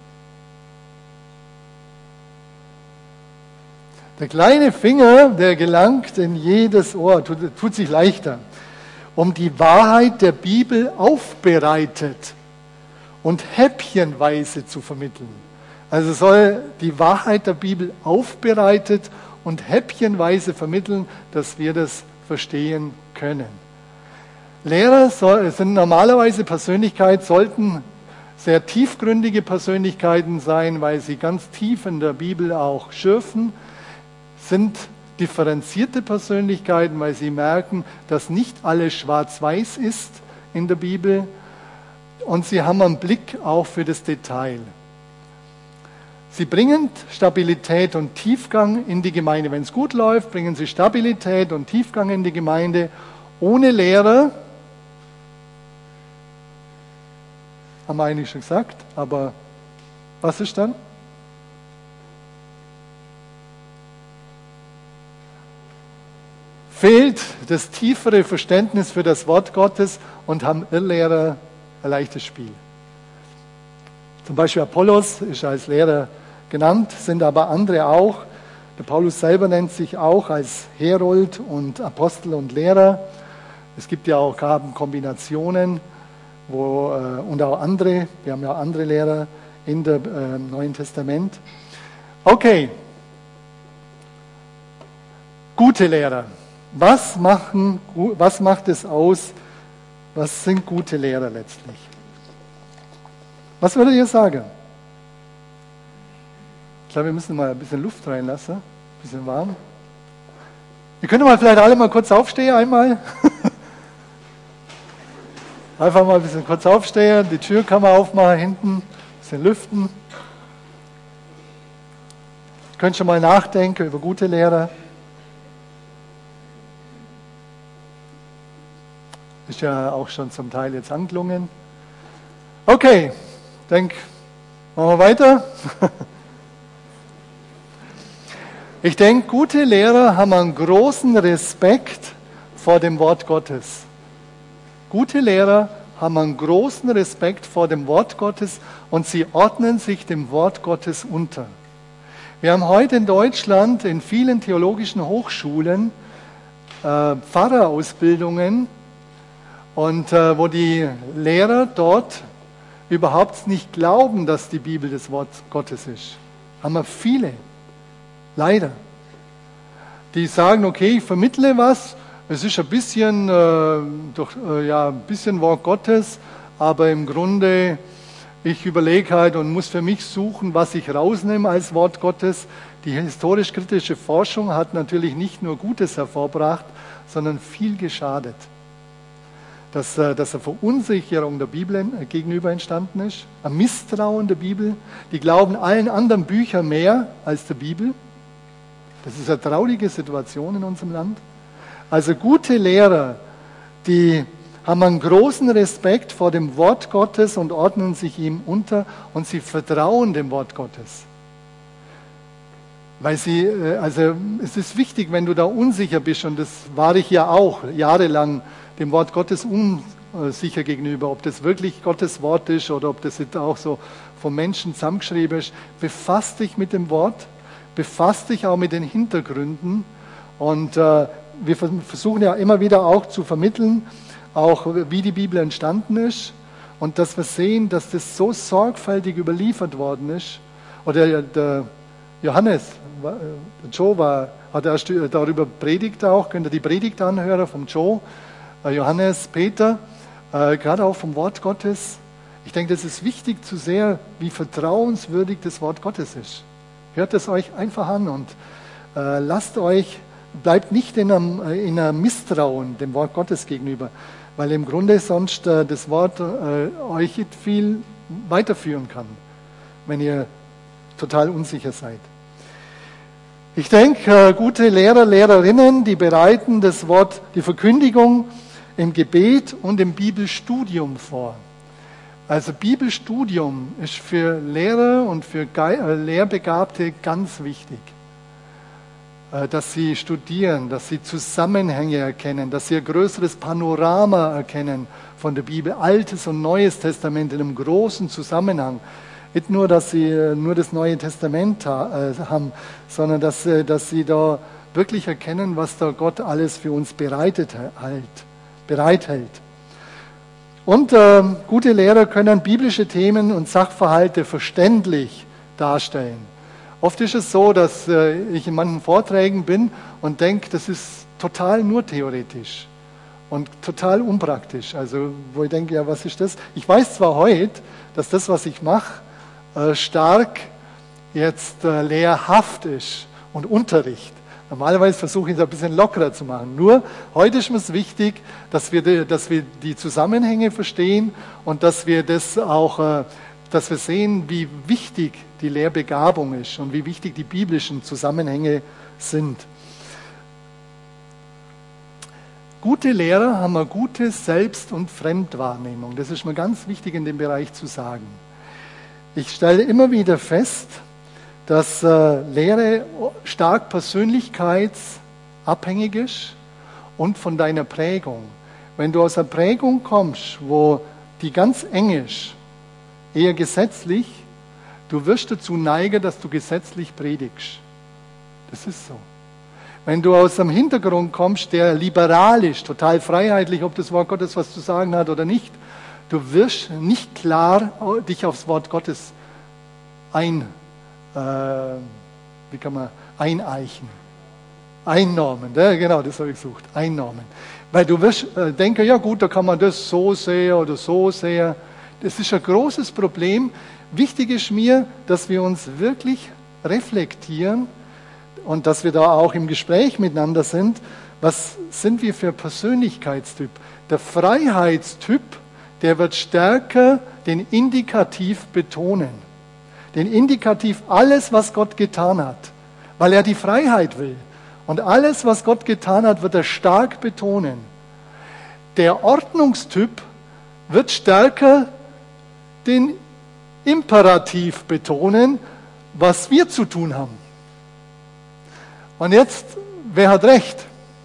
Der kleine Finger, der gelangt in jedes Ohr, tut sich leichter, um die Wahrheit der Bibel aufbereitet und häppchenweise zu vermitteln. Also soll die Wahrheit der Bibel aufbereitet und häppchenweise vermitteln, dass wir das verstehen können. Lehrer sind normalerweise Persönlichkeiten, sollten sehr tiefgründige Persönlichkeiten sein, weil sie ganz tief in der Bibel auch schürfen, sind differenzierte Persönlichkeiten, weil sie merken, dass nicht alles schwarz-weiß ist in der Bibel. und sie haben einen Blick auch für das Detail. Sie bringen Stabilität und Tiefgang in die Gemeinde. Wenn es gut läuft, bringen sie Stabilität und Tiefgang in die Gemeinde. Ohne Lehrer, haben wir eigentlich schon gesagt, aber was ist dann? Fehlt das tiefere Verständnis für das Wort Gottes und haben Irrlehrer ein leichtes Spiel. Zum Beispiel Apollos ist als Lehrer genannt, sind aber andere auch. Der Paulus selber nennt sich auch als Herold und Apostel und Lehrer. Es gibt ja auch Kombinationen, und auch andere, wir haben ja andere Lehrer in dem Neuen Testament. Okay, gute Lehrer. Was macht es aus? Was sind gute Lehrer letztlich? Was würdet ihr sagen? Ich glaube, wir müssen mal ein bisschen Luft reinlassen, ein bisschen warm. Wir können mal vielleicht alle mal kurz aufstehen einmal. Einfach mal ein bisschen kurz aufstehen, die Tür kann man aufmachen hinten, ein bisschen lüften. Ihr könnt schon mal nachdenken über gute Lehrer. Ist ja auch schon zum Teil jetzt angelungen. Okay, machen wir weiter. Ich denke, gute Lehrer haben einen großen Respekt vor dem Wort Gottes. Gute Lehrer haben einen großen Respekt vor dem Wort Gottes und sie ordnen sich dem Wort Gottes unter. Wir haben heute in Deutschland in vielen theologischen Hochschulen Pfarrerausbildungen, und wo die Lehrer dort überhaupt nicht glauben, dass die Bibel das Wort Gottes ist. Haben wir viele, leider. Die sagen, okay, ich vermittle was, es ist ein bisschen, ein bisschen Wort Gottes, aber im Grunde, ich überlege halt und muss für mich suchen, was ich rausnehme als Wort Gottes. Die historisch-kritische Forschung hat natürlich nicht nur Gutes hervorgebracht, sondern viel geschadet. Dass eine Verunsicherung der Bibel gegenüber entstanden ist, ein Misstrauen der Bibel. Die glauben allen anderen Büchern mehr als der Bibel. Das ist eine traurige Situation in unserem Land. Also gute Lehrer, die haben einen großen Respekt vor dem Wort Gottes und ordnen sich ihm unter und sie vertrauen dem Wort Gottes. Weil es ist wichtig, wenn du da unsicher bist, und das war ich ja auch jahrelang, dem Wort Gottes unsicher gegenüber, ob das wirklich Gottes Wort ist oder ob das jetzt auch so vom Menschen zusammengeschrieben ist. Befass dich mit dem Wort, befass dich auch mit den Hintergründen, und wir versuchen ja immer wieder auch zu vermitteln, auch wie die Bibel entstanden ist, und dass wir sehen, dass das so sorgfältig überliefert worden ist. Oder der Johannes, Joe hat erst darüber predigt auch, könnt ihr die Predigt anhören vom Joe, Johannes, Peter, gerade auch vom Wort Gottes. Ich denke, das ist wichtig zu sehen, wie vertrauenswürdig das Wort Gottes ist. Hört es euch einfach an und bleibt nicht in einem Misstrauen dem Wort Gottes gegenüber, weil im Grunde sonst das Wort euch viel weiterführen kann, wenn ihr total unsicher seid. Ich denke, gute Lehrer, Lehrerinnen, die bereiten das Wort, die Verkündigung im Gebet und im Bibelstudium vor. Also Bibelstudium ist für Lehrer und für Lehrbegabte ganz wichtig. Dass sie studieren, dass sie Zusammenhänge erkennen, dass sie ein größeres Panorama erkennen von der Bibel, Altes und Neues Testament in einem großen Zusammenhang. Nicht nur, dass sie nur das Neue Testament haben, sondern dass sie da wirklich erkennen, was da Gott alles für uns bereithält. Und gute Lehrer können biblische Themen und Sachverhalte verständlich darstellen. Oft ist es so, dass ich in manchen Vorträgen bin und denke, das ist total nur theoretisch und total unpraktisch. Also wo ich denke, ja, was ist das? Ich weiß zwar heute, dass das, was ich mache, stark jetzt lehrhaft ist und Unterricht. Normalerweise versuche ich es ein bisschen lockerer zu machen. Nur heute ist mir es wichtig, dass wir die Zusammenhänge verstehen und dass wir das auch, dass wir sehen, wie wichtig die Lehrbegabung ist und wie wichtig die biblischen Zusammenhänge sind. Gute Lehrer haben eine gute Selbst- und Fremdwahrnehmung. Das ist mir ganz wichtig in dem Bereich zu sagen. Ich stelle immer wieder fest, dass Lehre stark persönlichkeitsabhängig ist und von deiner Prägung. Wenn du aus einer Prägung kommst, wo die ganz eng ist, eher gesetzlich, du wirst dazu neigen, dass du gesetzlich predigst. Das ist so. Wenn du aus einem Hintergrund kommst, der liberal ist, total freiheitlich, ob das Wort Gottes was zu sagen hat oder nicht, du wirst nicht klar dich aufs Wort Gottes eineichen. Einnormen, genau, das habe ich gesucht. Einnormen. Weil du wirst denken, ja gut, da kann man das so sehen oder so sehen. Das ist ein großes Problem. Wichtig ist mir, dass wir uns wirklich reflektieren und dass wir da auch im Gespräch miteinander sind. Was sind wir für Persönlichkeitstyp? Der Freiheitstyp, der wird stärker den Indikativ betonen. Den Indikativ, alles, was Gott getan hat, weil er die Freiheit will. Und alles, was Gott getan hat, wird er stark betonen. Der Ordnungstyp wird stärker den Imperativ betonen, was wir zu tun haben. Und jetzt, wer hat recht?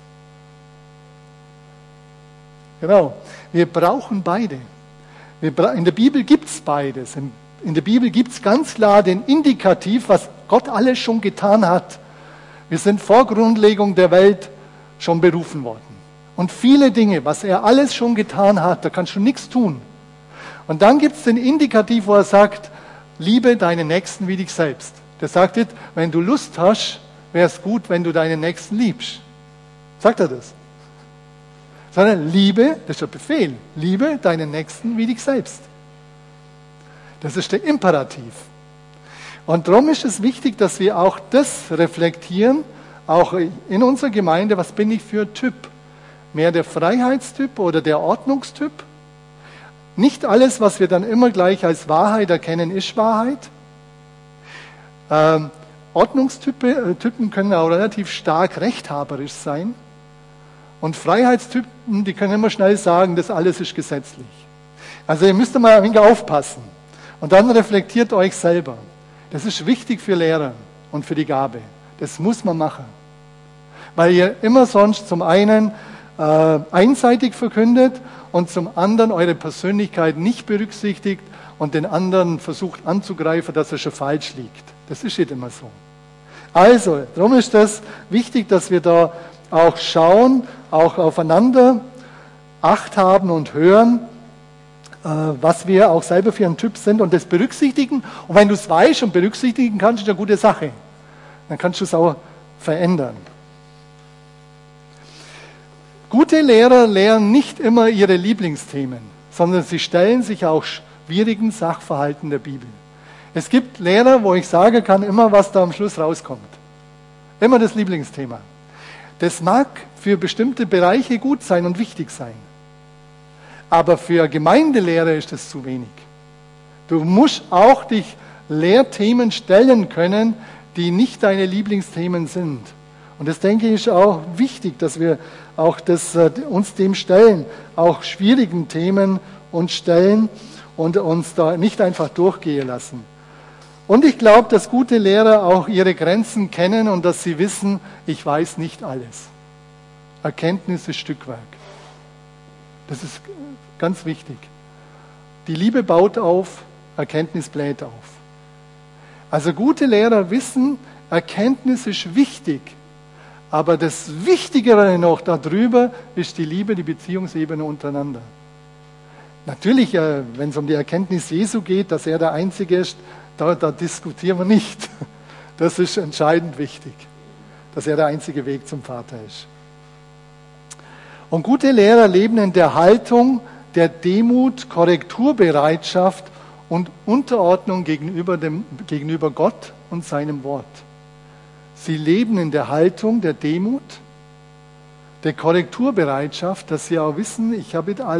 Genau, wir brauchen beide. In der Bibel gibt es beides. In der Bibel gibt es ganz klar den Indikativ, was Gott alles schon getan hat. Wir sind vor Grundlegung der Welt schon berufen worden. Und viele Dinge, was er alles schon getan hat, da kannst du nichts tun. Und dann gibt es den Indikativ, wo er sagt, liebe deinen Nächsten wie dich selbst. Der sagt jetzt, wenn du Lust hast, wäre es gut, wenn du deinen Nächsten liebst. Sagt er das? Sondern liebe, das ist der Befehl, liebe deinen Nächsten wie dich selbst. Das ist der Imperativ. Und darum ist es wichtig, dass wir auch das reflektieren, auch in unserer Gemeinde, was bin ich für ein Typ? Mehr der Freiheitstyp oder der Ordnungstyp? Nicht alles, was wir dann immer gleich als Wahrheit erkennen, ist Wahrheit. Ordnungstypen können auch relativ stark rechthaberisch sein. Und Freiheitstypen, die können immer schnell sagen, das alles ist gesetzlich. Also ihr müsst mal ein wenig aufpassen. Und dann reflektiert euch selber. Das ist wichtig für Lehrer und für die Gabe. Das muss man machen. Weil ihr immer sonst zum einen einseitig verkündet und zum anderen eure Persönlichkeit nicht berücksichtigt und den anderen versucht anzugreifen, dass er schon falsch liegt. Das ist nicht immer so. Also, darum ist das wichtig, dass wir da auch schauen, auch aufeinander Acht haben und hören, was wir auch selber für ein Typ sind und das berücksichtigen. Und wenn du es weißt und berücksichtigen kannst, ist eine gute Sache. Dann kannst du es auch verändern. Gute Lehrer lehren nicht immer ihre Lieblingsthemen, sondern sie stellen sich auch schwierigen Sachverhalten der Bibel. Es gibt Lehrer, wo ich sagen kann, immer was da am Schluss rauskommt. Immer das Lieblingsthema. Das mag für bestimmte Bereiche gut sein und wichtig sein. Aber für Gemeindelehrer ist das zu wenig. Du musst auch dich Lehrthemen stellen können, die nicht deine Lieblingsthemen sind. Und das, denke ich, ist auch wichtig, dass wir auch uns dem stellen, auch schwierigen Themen uns stellen und uns da nicht einfach durchgehen lassen. Und ich glaube, dass gute Lehrer auch ihre Grenzen kennen und dass sie wissen, ich weiß nicht alles. Erkenntnis ist Stückwerk. Das ist ganz wichtig. Die Liebe baut auf, Erkenntnis bläht auf. Also gute Lehrer wissen, Erkenntnis ist wichtig. Aber das Wichtigere noch darüber ist die Liebe, die Beziehungsebene untereinander. Natürlich, wenn es um die Erkenntnis Jesu geht, dass er der Einzige ist, da diskutieren wir nicht. Das ist entscheidend wichtig, dass er der einzige Weg zum Vater ist. Und gute Lehrer leben in der Haltung der Demut, Korrekturbereitschaft und Unterordnung gegenüber Gott und seinem Wort. Sie leben in der Haltung der Demut, der Korrekturbereitschaft, dass sie auch wissen, ich habe nicht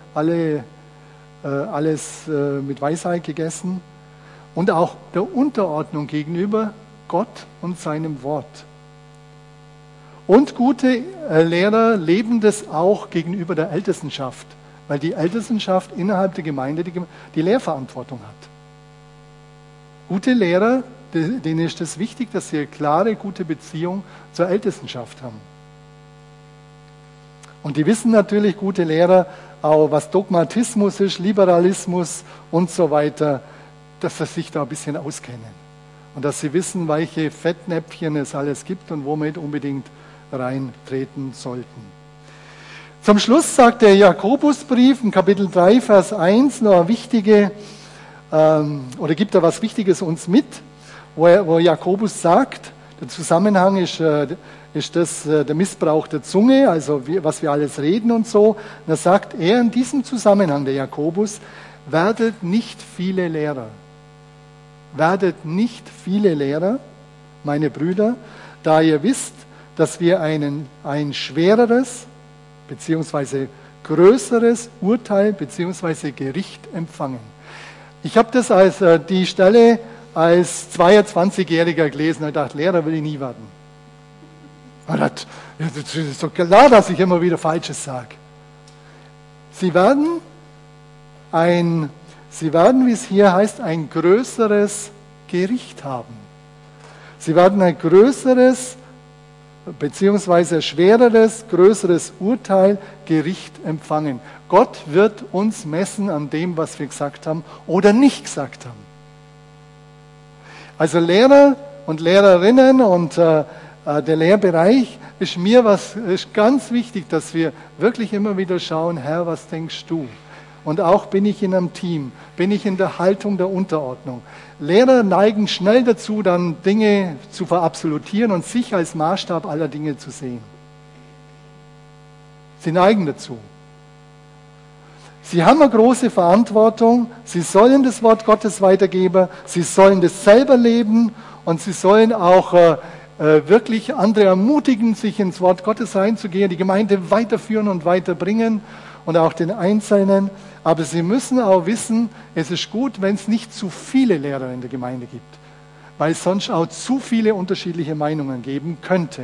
alles mit Weisheit gegessen, und auch der Unterordnung gegenüber Gott und seinem Wort. Und gute Lehrer leben das auch gegenüber der Ältestenschaft, weil die Ältestenschaft innerhalb der Gemeinde die Lehrverantwortung hat. Gute Lehrer, denen ist es wichtig, dass sie eine klare, gute Beziehung zur Ältestenschaft haben. Und die wissen natürlich, gute Lehrer, auch was Dogmatismus ist, Liberalismus und so weiter, dass sie sich da ein bisschen auskennen. Und dass sie wissen, welche Fettnäpfchen es alles gibt und wo wir nicht unbedingt reintreten sollten. Zum Schluss sagt der Jakobusbrief in Kapitel 3, Vers 1 noch eine wichtige, oder gibt er was Wichtiges uns mit, wo Jakobus sagt, der Zusammenhang ist das der Missbrauch der Zunge, also was wir alles reden und so. Und da sagt er in diesem Zusammenhang, der Jakobus, werdet nicht viele Lehrer. Werdet nicht viele Lehrer, meine Brüder, da ihr wisst, dass wir ein schwereres bzw. größeres Urteil bzw. Gericht empfangen. Ich habe das die Stelle als 22-Jähriger gelesen und dachte, Lehrer will ich nie werden. Das ist doch klar, dass ich immer wieder Falsches sage. Sie werden, wie es hier heißt, ein größeres Gericht haben. Sie werden ein größeres beziehungsweise schwereres, größeres Urteil, Gericht empfangen. Gott wird uns messen an dem, was wir gesagt haben oder nicht gesagt haben. Also Lehrer und Lehrerinnen und der Lehrbereich ist ist ganz wichtig, dass wir wirklich immer wieder schauen, Herr, was denkst du? Und auch bin ich in einem Team, bin ich in der Haltung der Unterordnung. Lehrer neigen schnell dazu, dann Dinge zu verabsolutieren und sich als Maßstab aller Dinge zu sehen. Sie neigen dazu. Sie haben eine große Verantwortung, sie sollen das Wort Gottes weitergeben, sie sollen das selber leben und sie sollen auch wirklich andere ermutigen, sich ins Wort Gottes reinzugehen, die Gemeinde weiterführen und weiterbringen und auch den Einzelnen. Aber sie müssen auch wissen, es ist gut, wenn es nicht zu viele Lehrer in der Gemeinde gibt, weil es sonst auch zu viele unterschiedliche Meinungen geben könnte.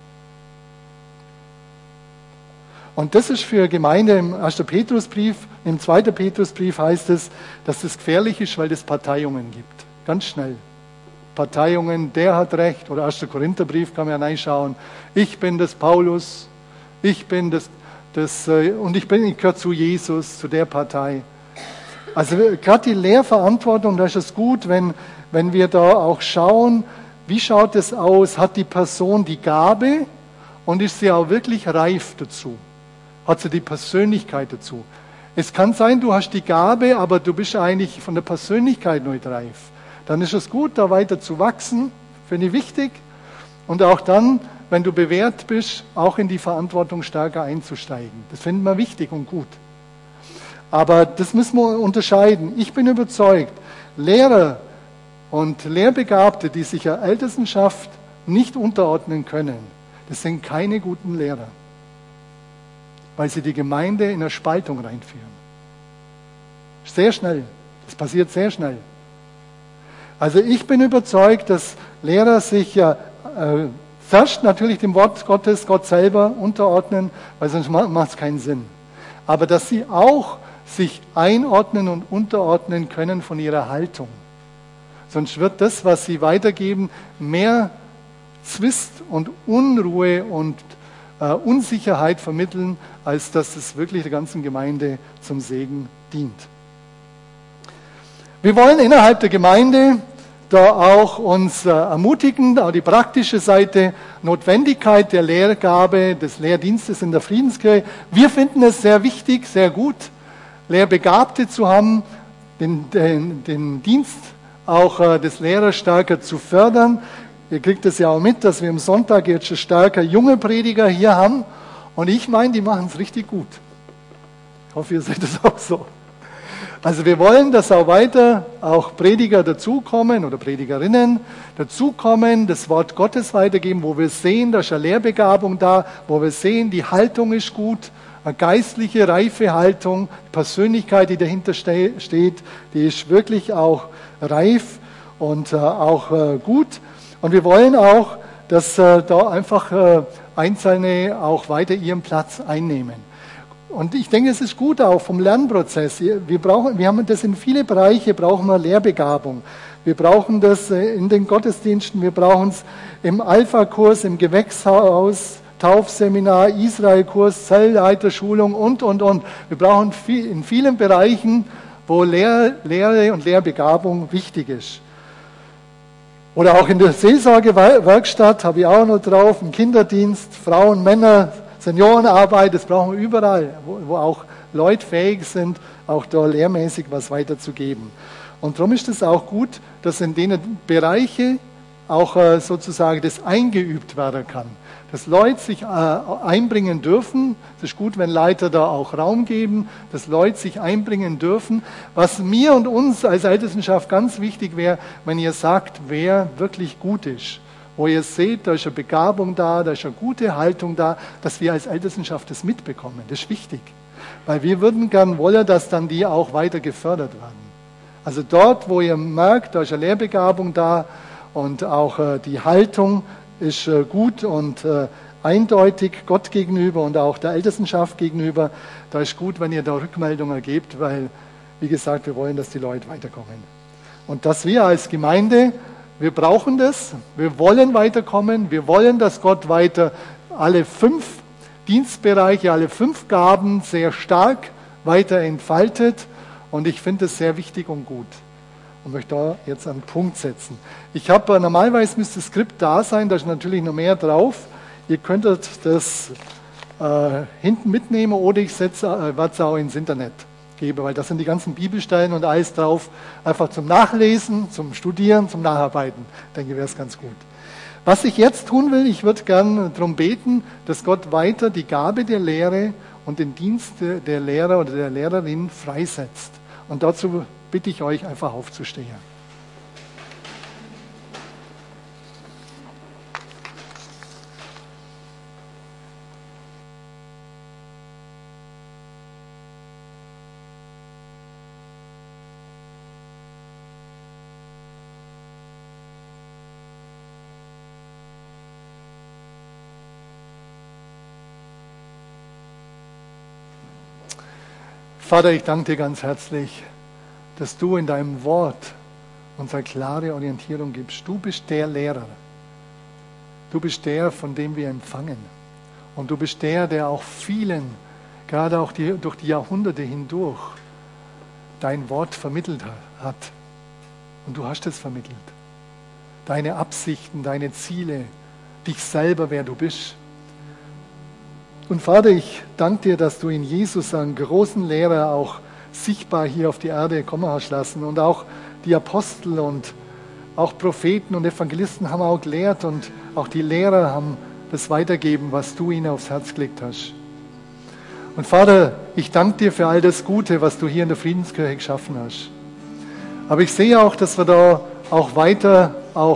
Und das ist für Gemeinde im 1. Petrusbrief, im 2. Petrusbrief heißt es, dass das gefährlich ist, weil es Parteiungen gibt. Ganz schnell. Parteiungen, der hat recht. Oder 1. Korintherbrief kann man ja reinschauen. Ich bin das Paulus, ich bin und ich gehöre zu Jesus, zu der Partei. Also gerade die Lehrverantwortung, da ist es gut, wenn wir da auch schauen, wie schaut es aus? Hat die Person die Gabe und ist sie auch wirklich reif dazu? Hat sie die Persönlichkeit dazu? Es kann sein, du hast die Gabe, aber du bist eigentlich von der Persönlichkeit noch nicht reif. Dann ist es gut, da weiter zu wachsen, finde ich wichtig. Und auch dann, wenn du bewährt bist, auch in die Verantwortung stärker einzusteigen. Das finden wir wichtig und gut. Aber das müssen wir unterscheiden. Ich bin überzeugt, Lehrer und Lehrbegabte, die sich der Ältestenschaft nicht unterordnen können, das sind keine guten Lehrer, weil sie die Gemeinde in eine Spaltung reinführen. Sehr schnell. Das passiert sehr schnell. Also ich bin überzeugt, dass Lehrer sich zuerst natürlich dem Wort Gottes, Gott selber unterordnen, weil sonst macht es keinen Sinn. Aber dass sie auch sich einordnen und unterordnen können von ihrer Haltung. Sonst wird das, was sie weitergeben, mehr Zwist und Unruhe und Unsicherheit vermitteln, als dass es wirklich der ganzen Gemeinde zum Segen dient. Wir wollen innerhalb der Gemeinde da auch uns ermutigen, auch die praktische Seite, Notwendigkeit der Lehrgabe, des Lehrdienstes in der Friedenskirche. Wir finden es sehr wichtig, sehr gut, Lehrbegabte zu haben, den Dienst auch des Lehrers stärker zu fördern. Ihr kriegt es ja auch mit, dass wir am Sonntag jetzt schon stärker junge Prediger hier haben. Und ich meine, die machen es richtig gut. Ich hoffe, ihr seht es auch so. Also wir wollen, dass auch weiter auch Prediger dazukommen oder Predigerinnen dazukommen, das Wort Gottes weitergeben, wo wir sehen, da ist eine Lehrbegabung da, wo wir sehen, die Haltung ist gut, eine geistliche, reife Haltung, Persönlichkeit, die dahinter steht, die ist wirklich auch reif und auch gut. Und wir wollen auch, dass da einfach Einzelne auch weiter ihren Platz einnehmen. Und ich denke, es ist gut auch vom Lernprozess. Wir haben das in viele Bereiche, brauchen wir Lehrbegabung. Wir brauchen das in den Gottesdiensten, wir brauchen es im Alpha-Kurs, im Gewächshaus, Taufseminar, Israel-Kurs, Zellleiterschulung und. Wir brauchen in vielen Bereichen, wo Lehre und Lehrbegabung wichtig ist. Oder auch in der Seelsorgewerkstatt habe ich auch noch drauf, im Kinderdienst, Frauen, Männer, Seniorenarbeit, das brauchen wir überall, wo auch Leute fähig sind, auch da lehrmäßig was weiterzugeben. Und darum ist es auch gut, dass in den Bereichen auch sozusagen das eingeübt werden kann. Dass Leute sich einbringen dürfen. Es ist gut, wenn Leiter da auch Raum geben, dass Leute sich einbringen dürfen. Was mir und uns als Ältestenschaft ganz wichtig wäre, wenn ihr sagt, wer wirklich gut ist. Wo ihr seht, da ist eine Begabung da ist eine gute Haltung da, dass wir als Ältestenschaft das mitbekommen. Das ist wichtig. Weil wir würden gern wollen, dass dann die auch weiter gefördert werden. Also dort, wo ihr merkt, da ist eine Lehrbegabung da und auch die Haltung ist gut und eindeutig Gott gegenüber und auch der Ältestenschaft gegenüber, da ist gut, wenn ihr da Rückmeldungen gebt, weil, wie gesagt, wir wollen, dass die Leute weiterkommen. Und dass wir als Gemeinde, wir brauchen das, wir wollen weiterkommen, wir wollen, dass Gott weiter alle 5 Dienstbereiche, alle 5 Gaben sehr stark weiter entfaltet. Und ich finde es sehr wichtig und gut und möchte da jetzt einen Punkt setzen. Ich habe normalerweise müsste das Skript da sein, da ist natürlich noch mehr drauf. Ihr könntet das hinten mitnehmen oder ich werde es auch ins Internet geben, weil da sind die ganzen Bibelstellen und alles drauf, einfach zum Nachlesen, zum Studieren, zum Nacharbeiten. Ich denke, wäre es ganz gut. Was ich jetzt tun will, ich würde gerne darum beten, dass Gott weiter die Gabe der Lehre und den Dienst der Lehrer oder der Lehrerin freisetzt. Und dazu bitte ich euch einfach aufzustehen. Vater, ich danke dir ganz herzlich, dass du in deinem Wort uns eine klare Orientierung gibst. Du bist der Lehrer. Du bist der, von dem wir empfangen. Und du bist der, der auch vielen, gerade auch durch die Jahrhunderte hindurch, dein Wort vermittelt hat. Und du hast es vermittelt. Deine Absichten, deine Ziele, dich selber, wer du bist. Und Vater, ich danke dir, dass du in Jesus einen großen Lehrer auch sichtbar hier auf die Erde kommen hast lassen. Und auch die Apostel und auch Propheten und Evangelisten haben auch gelehrt und auch die Lehrer haben das weitergeben, was du ihnen aufs Herz gelegt hast. Und Vater, ich danke dir für all das Gute, was du hier in der Friedenskirche geschaffen hast. Aber ich sehe auch, dass wir da auch weiter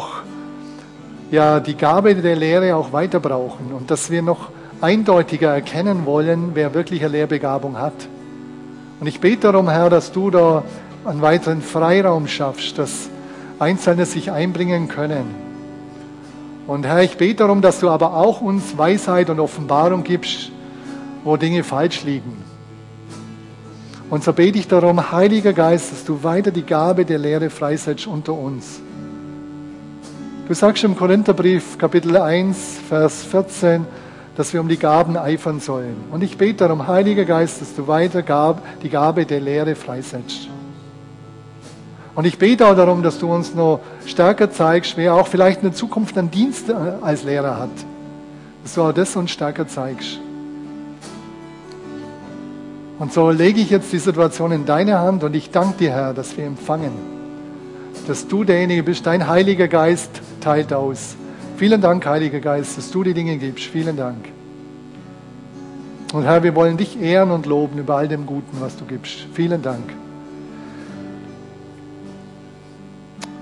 die Gabe der Lehre auch weiter brauchen und dass wir noch eindeutiger erkennen wollen, wer wirklich eine Lehrbegabung hat. Und ich bete darum, Herr, dass du da einen weiteren Freiraum schaffst, dass Einzelne sich einbringen können. Und Herr, ich bete darum, dass du aber auch uns Weisheit und Offenbarung gibst, wo Dinge falsch liegen. Und so bete ich darum, Heiliger Geist, dass du weiter die Gabe der Lehre freisetzt unter uns. Du sagst im Korintherbrief, Kapitel 1, Vers 14, dass wir um die Gaben eifern sollen. Und ich bete darum, Heiliger Geist, dass du weiter die Gabe der Lehre freisetzt. Und ich bete auch darum, dass du uns noch stärker zeigst, wer auch vielleicht in der Zukunft einen Dienst als Lehrer hat. Dass du auch das uns stärker zeigst. Und so lege ich jetzt die Situation in deine Hand und ich danke dir, Herr, dass wir empfangen. Dass du derjenige bist, dein Heiliger Geist teilt aus. Vielen Dank, Heiliger Geist, dass du die Dinge gibst. Vielen Dank. Und Herr, wir wollen dich ehren und loben über all dem Guten, was du gibst. Vielen Dank.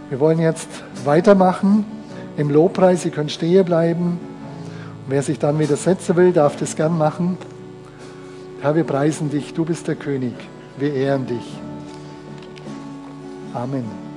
Wir wollen jetzt weitermachen im Lobpreis. Sie können stehen bleiben. Und wer sich dann wieder setzen will, darf das gern machen. Herr, wir preisen dich. Du bist der König. Wir ehren dich. Amen.